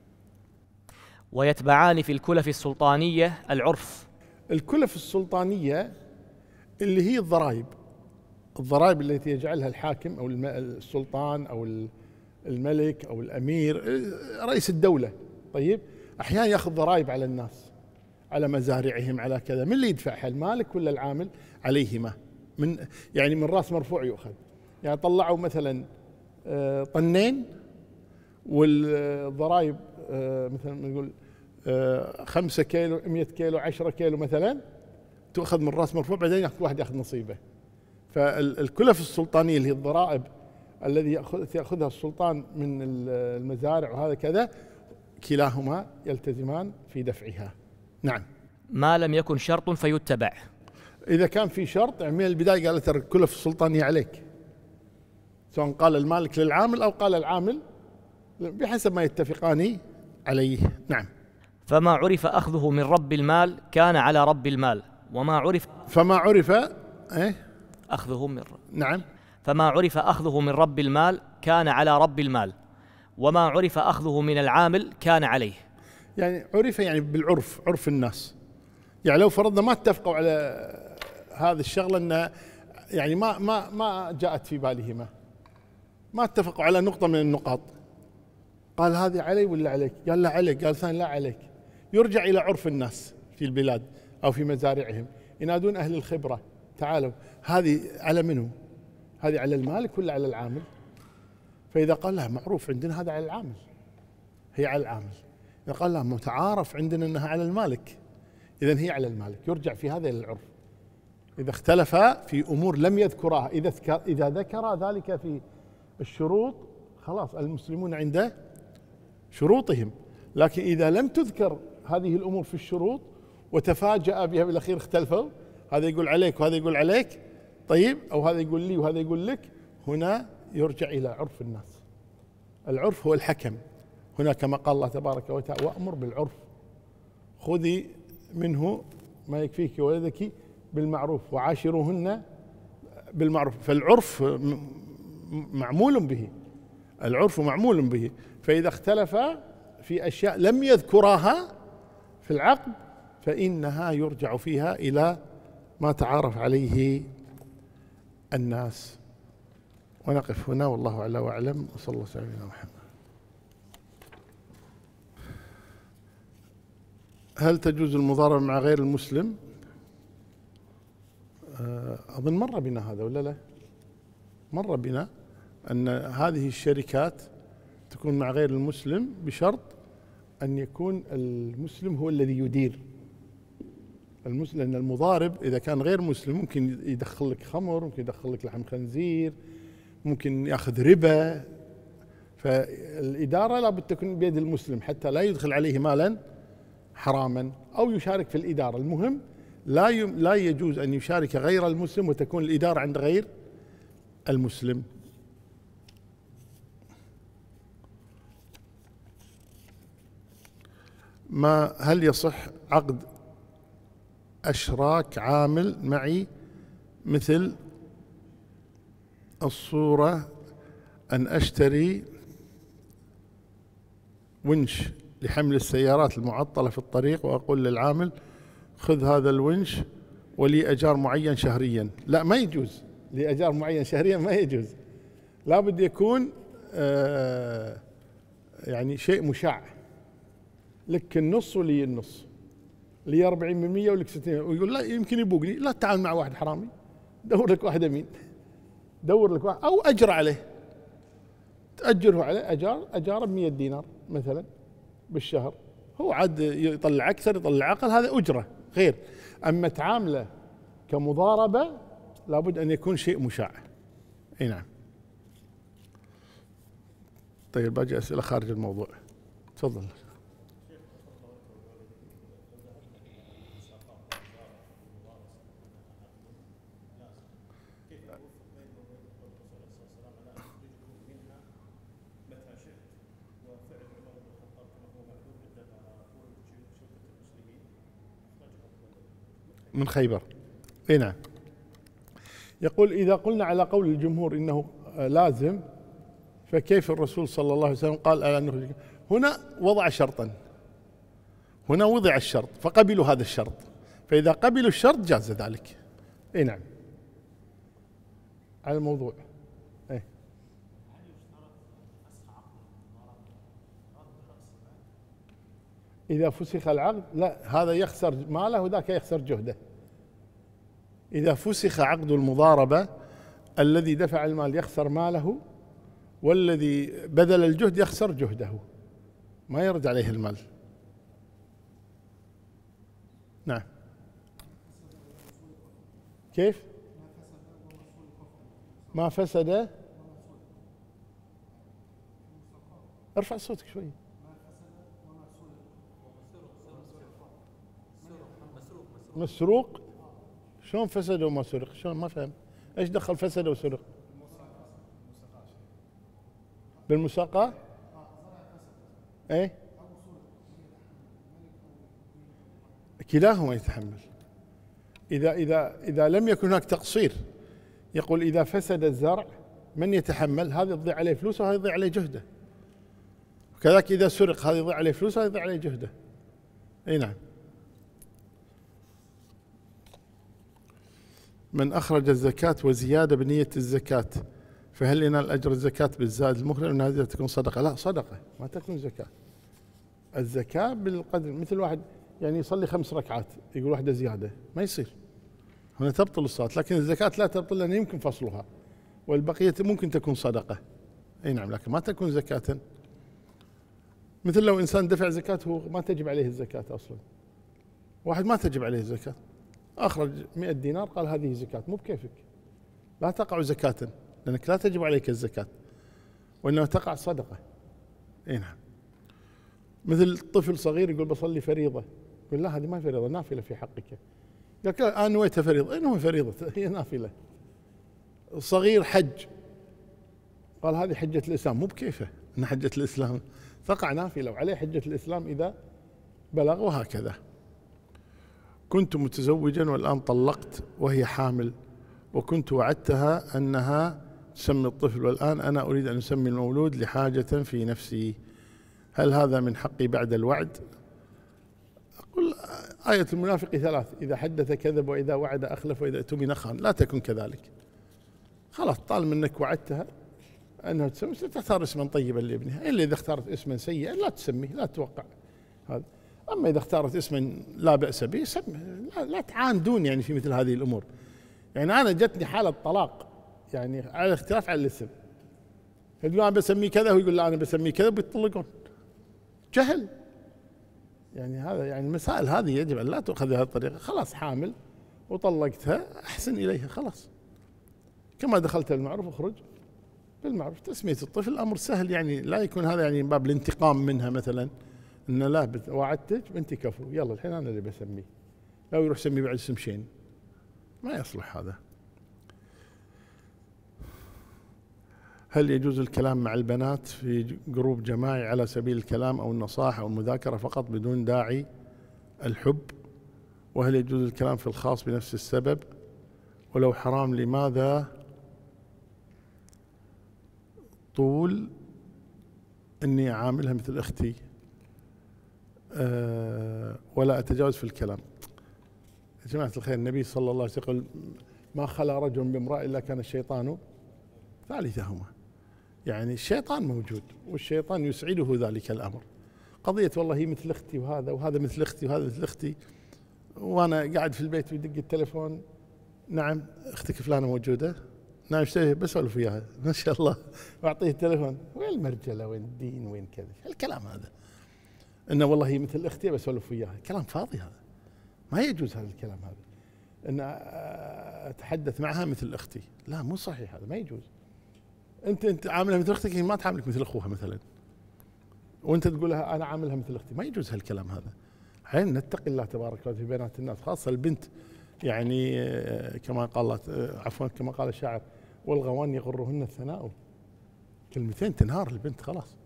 ويتبعان في الكلف السلطانية العرف. الكلف السلطانية اللي هي الضرائب، الضرائب التي يجعلها الحاكم أو السلطان أو الملك أو الأمير رئيس الدولة. طيب أحيانا يأخذ ضرائب على الناس، على مزارعهم، على كذا. من اللي يدفعها، المالك ولا العامل؟ عليهما. من رأس مرفوع يؤخذ. يعني طلعوا مثلا طنين والضرائب مثلا نقول 5 كيلو، 100 كيلو، 10 كيلو مثلا، تؤخذ من رأس مرفوع، بعدين واحد يأخذ نصيبه. فالكلف السلطانية اللي هي الضرائب الذي يأخذها السلطان من المزارع وهذا كذا، كلاهما يلتزمان في دفعها. نعم. ما لم يكن شرط فيتبع. إذا كان في شرط يعني من البداية قال ترى كله في السلطانية عليك، سواء قال المالك للعامل أو قال العامل، بحسب ما يتفقان عليه. نعم. فما عرف أخذه من رب المال كان على رب المال، وما عرف فما عرف أخذه من نعم. فما عرف أخذه من رب المال كان على رب المال، وما عرف أخذه من العامل كان عليه. يعني عرف يعني بالعرف، عرف الناس. يعني لو فرضنا ما اتفقوا على هذه الشغلة، أن يعني ما جاءت في بالهما، ما اتفقوا على نقطة من النقاط، قال هذه علي ولا عليك؟ قال لا عليك، قال ثاني لا عليك. يرجع إلى عرف الناس في البلاد أو في مزارعهم، ينادون أهل الخبرة تعالوا هذه على منه؟ هذه على المالك ولا على العامل؟ فإذا قال لا معروف عندنا هذا على العامل، هي على العامل. إذا قال لا متعارف عندنا أنها على المالك، إذن هي على المالك. يرجع في هذا إلى العرف. إذا اختلف في أمور لم يذكرها، إذا ذكر ذلك في الشروط خلاص المسلمون عند شروطهم. لكن إذا لم تذكر هذه الأمور في الشروط وتفاجأ بها بالأخير اختلفوا، هذا يقول عليك وهذا يقول عليك، طيب، أو هذا يقول لي وهذا يقول لك، هنا يرجع إلى عرف الناس. العرف هو الحكم هنا، كما قال الله تبارك وتعالى وأمر بالعرف، خذي منه ما يكفيك ولدك بالمعروف وعاشروهن بالمعروف. فالعرف معمول به، العرف معمول به. فإذا اختلف في أشياء لم يذكراها في العقد فإنها يرجع فيها إلى ما تعارف عليه الناس. ونقف هنا والله أعلى وأعلم، وصلى الله على سيدنا محمد. هل تجوز المضاربة مع غير المسلم؟ أظن مر بنا هذا ولا لا؟ مر بنا أن هذه الشركات تكون مع غير المسلم بشرط أن يكون المسلم هو الذي يدير المسلم، لأن المضارب إذا كان غير مسلم ممكن يدخل لك خمر، ممكن يدخل لك لحم خنزير، ممكن يأخذ ربا. فالإدارة لابد تكون بيد المسلم حتى لا يدخل عليه مالا حراما أو يشارك في الإدارة. المهم لا يجوز أن يشارك غير المسلم وتكون الإدارة عند غير المسلم. هل يصح عقد أشراك عامل معي مثل الصورة أن أشتري ونش لحمل السيارات المعطلة في الطريق وأقول للعامل خذ هذا الونش ولي أجار معين شهريا؟ لا، ما يجوز. لأجار معين شهريا ما يجوز، لابد يكون يعني شيء مشاع، لك النص ولي النص، لي 40% ولك 60%. ويقول لا يمكن يبوقني، لا تتعامل مع واحد حرامي، دور لك واحد أمين، دور لك واحد أو أجر عليه، تأجره عليه أجار 100 دينار مثلا بالشهر، هو عاد يطلع أكثر يطلع أقل، هذا أجرة غير. أما تعامله كمضاربة لابد أن يكون شيء مشاع. أي نعم. طيب باقي أسئلة خارج الموضوع، تفضل. من خيبر. اي نعم. يقول إذا قلنا على قول الجمهور إنه لازم، فكيف الرسول صلى الله عليه وسلم قال ألا نخرج؟ هنا وضع شرطا، هنا وضع الشرط فقبلوا هذا الشرط، فإذا قبلوا الشرط جاز ذلك. اي نعم. على الموضوع اي إذا فسخ العقد، لا، هذا يخسر ماله وذاك يخسر جهده. إذا فسخ عقد المضاربة الذي دفع المال يخسر ماله، والذي بذل الجهد يخسر جهده، ما يرد عليه المال. نعم. كيف؟ ما فسد، ارفع صوتك شوي. مسروق؟ شلون فسد وما سرق؟ شلون ما فهم؟ ايش دخل فسد وسرق؟ بالمساقاة؟ ايه؟ كلاهما يتحمل. إذا لم يكن هناك تقصير، يقول إذا فسد الزرع من يتحمل؟ هذا يضيع عليه فلوسه وهذا يضيع عليه جهده. وكذلك إذا سرق هذا يضيع عليه فلوسه وهذا يضيع عليه جهده. أي نعم. من أخرج الزكاة وزيادة بنية الزكاة فهل ينال أجر الزكاة بالزائد المخرج أن هذه تكون صدقة؟ لا، صدقة ما تكون زكاة. الزكاة بالقدر، مثل واحد يعني يصلي 5 ركعات يقول واحدة زيادة، ما يصير، هنا تبطل الصلاة. لكن الزكاة لا تبطل لأن يمكن فصلها، والبقية ممكن تكون صدقة. أي نعم، لكن ما تكون زكاة. مثل لو إنسان دفع زكاته ما تجب عليه الزكاة أصلا. واحد ما تجب عليه الزكاة، أخرج 100 دينار قال هذه زكاة، مو بكيفك، لا تقع زكاة لأنك لا تجب عليك الزكاة، وإنما تقع صدقة. أي نعم. مثل طفل صغير يقول بصلي فريضة، يقول لا هذه ما فريضة، نافلة في حقك. قال أنا نويتها فريضة، إنه فريضة هي نافلة. صغير حج، قال هذه حجة الإسلام، مو بكيفه إن حجة الإسلام تقع نافلة وعليه حجة الإسلام إذا بلغ، وهكذا. كنت متزوجا والآن طلقت وهي حامل، وكنت وعدتها أنها تسمي الطفل، والآن أنا أريد أن أسمي المولود لحاجة في نفسي، هل هذا من حقي بعد الوعد؟ أقول آية المنافق 3: إذا حدث كذب وإذا وعد أخلف وإذا اؤتمن خان. لا تكن كذلك، خلاص طال منك وعدتها أنها تسمي، ستختار اسما طيبا لابنها، إلا إذا اختارت اسما سيئا لا تسميه، لا تتوقع هذا. أما إذا اختارت اسما لا بأس به سمه، لا تعاندون يعني في مثل هذه الأمور. يعني أنا جتني حالة طلاق يعني على اختلاف على الاسم، يقول أنا بسميه كذا ويقول لا أنا بسميه كذا، بيطلقون. جهل يعني. هذا يعني المسائل هذه يجب أن لا تؤخذ بهذه الطريقة. خلاص حامل وطلقتها، أحسن إليها خلاص، كما دخلت المعروف اخرج بالمعروف. تسمية الطفل أمر سهل، يعني لا يكون هذا يعني باب الانتقام منها مثلا، إن لا وعدتك بنتي كفو يلا الحين أنا اللي بسميه، لو يروح يسميه بعد اسم شين، ما يصلح هذا. هل يجوز الكلام مع البنات في جروب جماعي على سبيل الكلام أو النصاحة أو المذاكرة فقط بدون داعي الحب؟ وهل يجوز الكلام في الخاص بنفس السبب؟ ولو حرام لماذا طول أني أعاملها مثل أختي ولا أتجاوز في الكلام؟ يا جماعة الخير، النبي صلى الله عليه وسلم يقول ما خلا رجل بامرأة إلا كان الشيطان ثالثهما. يعني الشيطان موجود والشيطان يسعده ذلك الأمر. قضية والله هي مثل أختي وهذا مثل أختي وهذا مثل أختي، وأنا قاعد في البيت ويدق التليفون، نعم أختك فلانة موجودة، نعم اشتري، بسولف وياها ما شاء الله، وأعطيه التليفون، وين المرجلة وين الدين وين كذا، الكلام هذا إنه والله هي مثل أختي بسولف وياها، كلام فاضي هذا، ما يجوز هذا الكلام هذا، إن أتحدث معها مثل أختي، لا مو صحيح هذا، ما يجوز. أنت عاملها مثل أختك، ما تعاملك مثل أخوها مثلا، وأنت تقول لها أنا عاملها مثل أختي، ما يجوز هالكلام هذا. حين نتقي الله تبارك وتعالى في بنات الناس، خاصة البنت، يعني كما قالت عفوا كما قال الشاعر والغوان يغرهن الثناء، كلمتين تنهار البنت خلاص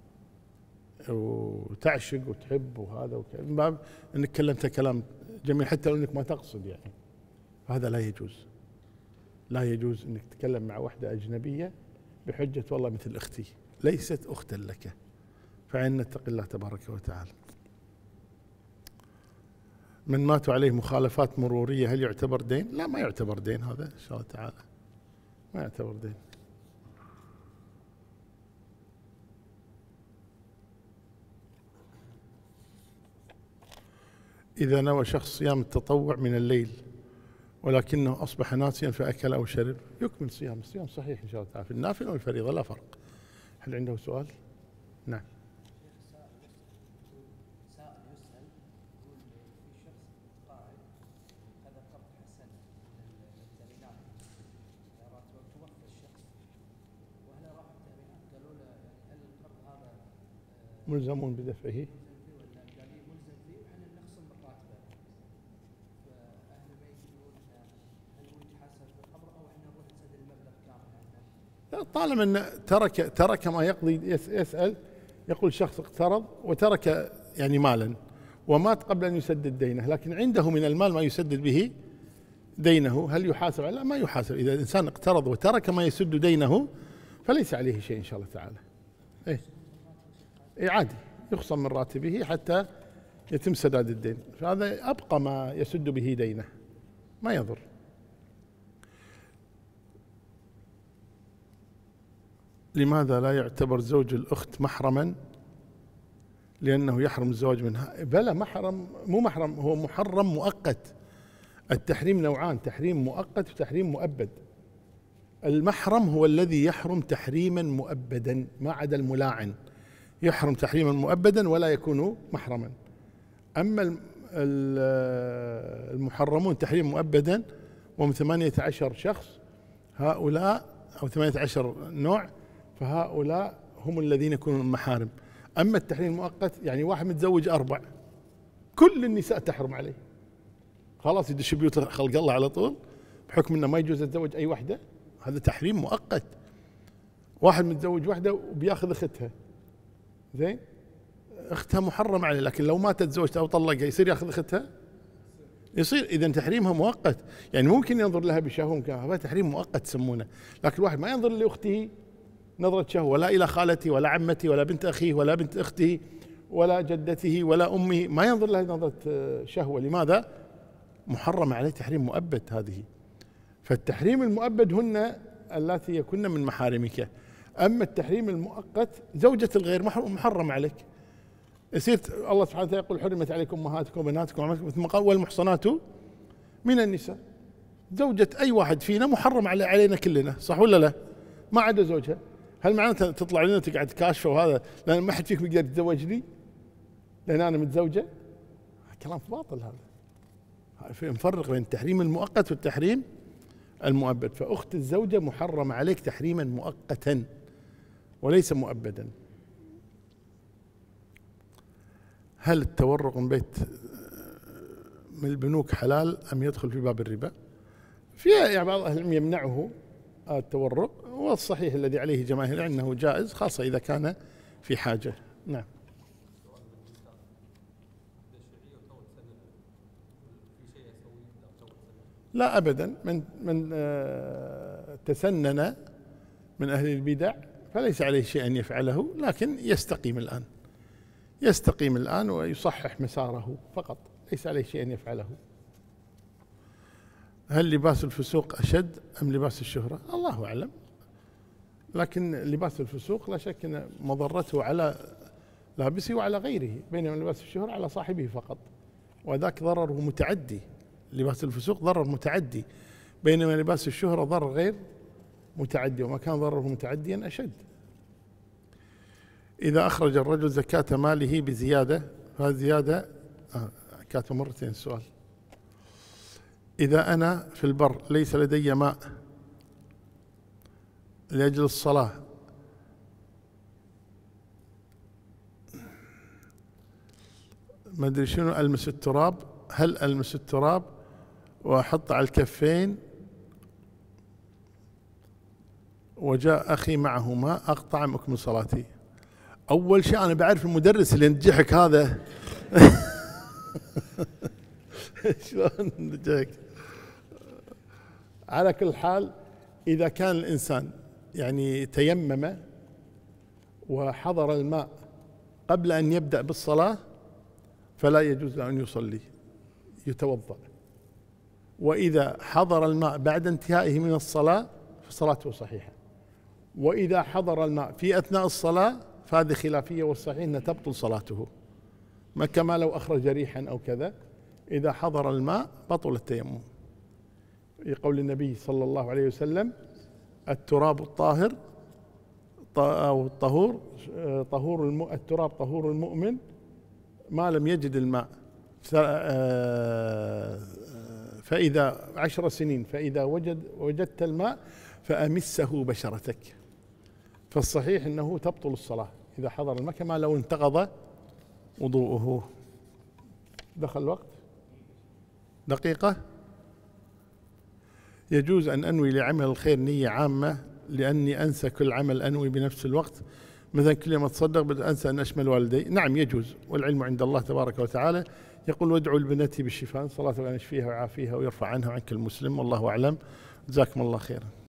وتعشق وتحب، وهذا من باب انك كلمتها كلام جميل حتى لو انك ما تقصد، يعني هذا لا يجوز. لا يجوز انك تتكلم مع واحدة اجنبية بحجة والله مثل اختي، ليست اختا لك، فعن نتقي الله تبارك وتعالى. من مات عليه مخالفات مرورية هل يعتبر دين؟ لا ما يعتبر دين هذا إن شاء الله تعالى، ما يعتبر دين. إذا نوى شخص صيام التطوع من الليل ولكنه أصبح ناسيا فأكل أو شرب يكمل صيام، الصيام صحيح إن شاء الله تعالى، في النافلة والفريضة لا فرق. هل عنده سؤال؟ نعم. ملزمون بدفعه. طالما أن ترك ما يقضي. يسأل يقول شخص اقترض وترك يعني مالا ومات قبل أن يسدد دينه، لكن عنده من المال ما يسدد به دينه، هل يحاسب؟ لا، ما يحاسب. إذا الإنسان اقترض وترك ما يسد دينه فليس عليه شيء إن شاء الله تعالى. إيه عادي، يخصم من راتبه حتى يتم سداد الدين، فهذا أبقى ما يسد به دينه، ما يضر. لماذا لا يعتبر زوج الأخت محرما لأنه يحرم الزواج منها؟ بلى، محرم، مو محرم، هو محرم مؤقت. التحريم نوعان، تحريم مؤقت وتحريم مؤبد. المحرم هو الذي يحرم تحريما مؤبدا، ما عدا الملاعن يحرم تحريما مؤبدا ولا يكون محرما. أما المحرمون تحريم مؤبدا وهم 18 شخص، هؤلاء أو 18 نوع، فهؤلاء هم الذين يكونون محارم. أما التحريم المؤقت يعني واحد متزوج 4، كل النساء تحرم عليه، خلاص يدش بيوت خلق الله على طول، بحكم أنه ما يجوز يتزوج أي وحدة، هذا تحريم مؤقت. واحد متزوج وحدة وبياخذ أختها، زين، أختها محرم عليه، لكن لو ماتت زوجته أو طلقها يصير ياخذ أختها؟ يصير. إذا تحريمها مؤقت، يعني ممكن ينظر لها بشهوة، هذا تحريم مؤقت يسمونه. لكن الواحد ما ينظر لأخته نظرة شهوة، ولا إلى خالته ولا عمته ولا بنت أخيه ولا بنت أخته ولا جدته ولا أمه، ما ينظر لها نظرة شهوة. لماذا؟ محرم عليه تحريم مؤبد هذه. فالتحريم المؤبد هن اللاتي يكن من محارمك. أما التحريم المؤقت زوجة الغير محرم عليك. يصير الله سبحانه وتعالى يقول حرمت عليكم أمهاتكم وبناتكم وعماتكم، ثم قال والمحصنات من النساء. زوجة أي واحد فينا محرم علينا كلنا، صح ولا لا؟ ما عدا زوجها. هل معناته تطلع لنا تقعد كاشفة وهذا لأن ما حد فيكم يقدر يتزوجني لأن أنا متزوجة؟ كلام باطل هذا. نفرق بين التحريم المؤقت والتحريم المؤبد. فأخت الزوجة محرم عليك تحريما مؤقتا وليس مؤبدا. هل التورق من بيت من البنوك حلال أم يدخل في باب الربا؟ في يعني بعض أهل العلم يمنعه التورق، والصحيح الذي عليه جماهير أنه جائز، خاصة إذا كان في حاجة. نعم. لا أبدا، من تسنن من أهل البدع فليس عليه شيء أن يفعله، لكن يستقيم الآن ويصحح مساره فقط، ليس عليه شيء أن يفعله. هل لباس الفسوق أشد أم لباس الشهرة؟ الله أعلم، لكن لباس الفسوق لا شك أن مضرته على لابسه وعلى غيره، بينما لباس الشهرة على صاحبه فقط، وذاك ضرره متعدي. لباس الفسوق ضرر متعدي، بينما لباس الشهرة ضرر غير متعدي، وما كان ضرره متعديا أشد. إذا أخرج الرجل زكاة ماله بزيادة، فالزيادة كاتب مرتين السؤال. إذا أنا في البر ليس لدي ماء لأجل الصلاة، ما أدري شنو ألمس التراب، هل ألمس التراب وأحط على الكفين وجاء أخي معه ماء أقطع أم أكمل صلاتي؟ أول شيء أنا بعرف المدرس اللي نجحك هذا شلون نجحك؟ على كل حال، إذا كان الإنسان يعني تيمم وحضر الماء قبل أن يبدأ بالصلاة فلا يجوز له أن يصلي، يتوضأ. وإذا حضر الماء بعد انتهائه من الصلاة فصلاته صحيحة. وإذا حضر الماء في أثناء الصلاة فهذه خلافية، والصحيح أن تبطل صلاته، ما كما لو أخرج ريحا أو كذا. إذا حضر الماء بطل التيمم، يقول النبي صلى الله عليه وسلم التراب الطاهر أو الطهور التراب طهور المؤمن ما لم يجد الماء، فإذا 10 سنين فإذا وجدت الماء فأمسه بشرتك. فالصحيح أنه تبطل الصلاة إذا حضر الماء، كما لو انتقض وضوءه. دخل الوقت دقيقة. يجوز أن أنوي لعمل الخير نية عامة لأني أنسى كل عمل أنوي بنفس الوقت، مثلا كل يوم أتصدق بدأ أنسى أن أشمل والدي. نعم يجوز، والعلم عند الله تبارك وتعالى. يقول وادعوا لبنتي بالشفاء، صلاة الله يشفيها ويعافيها ويرفع عنها وعن كل مسلم، والله أعلم. جزاكم الله خيرا.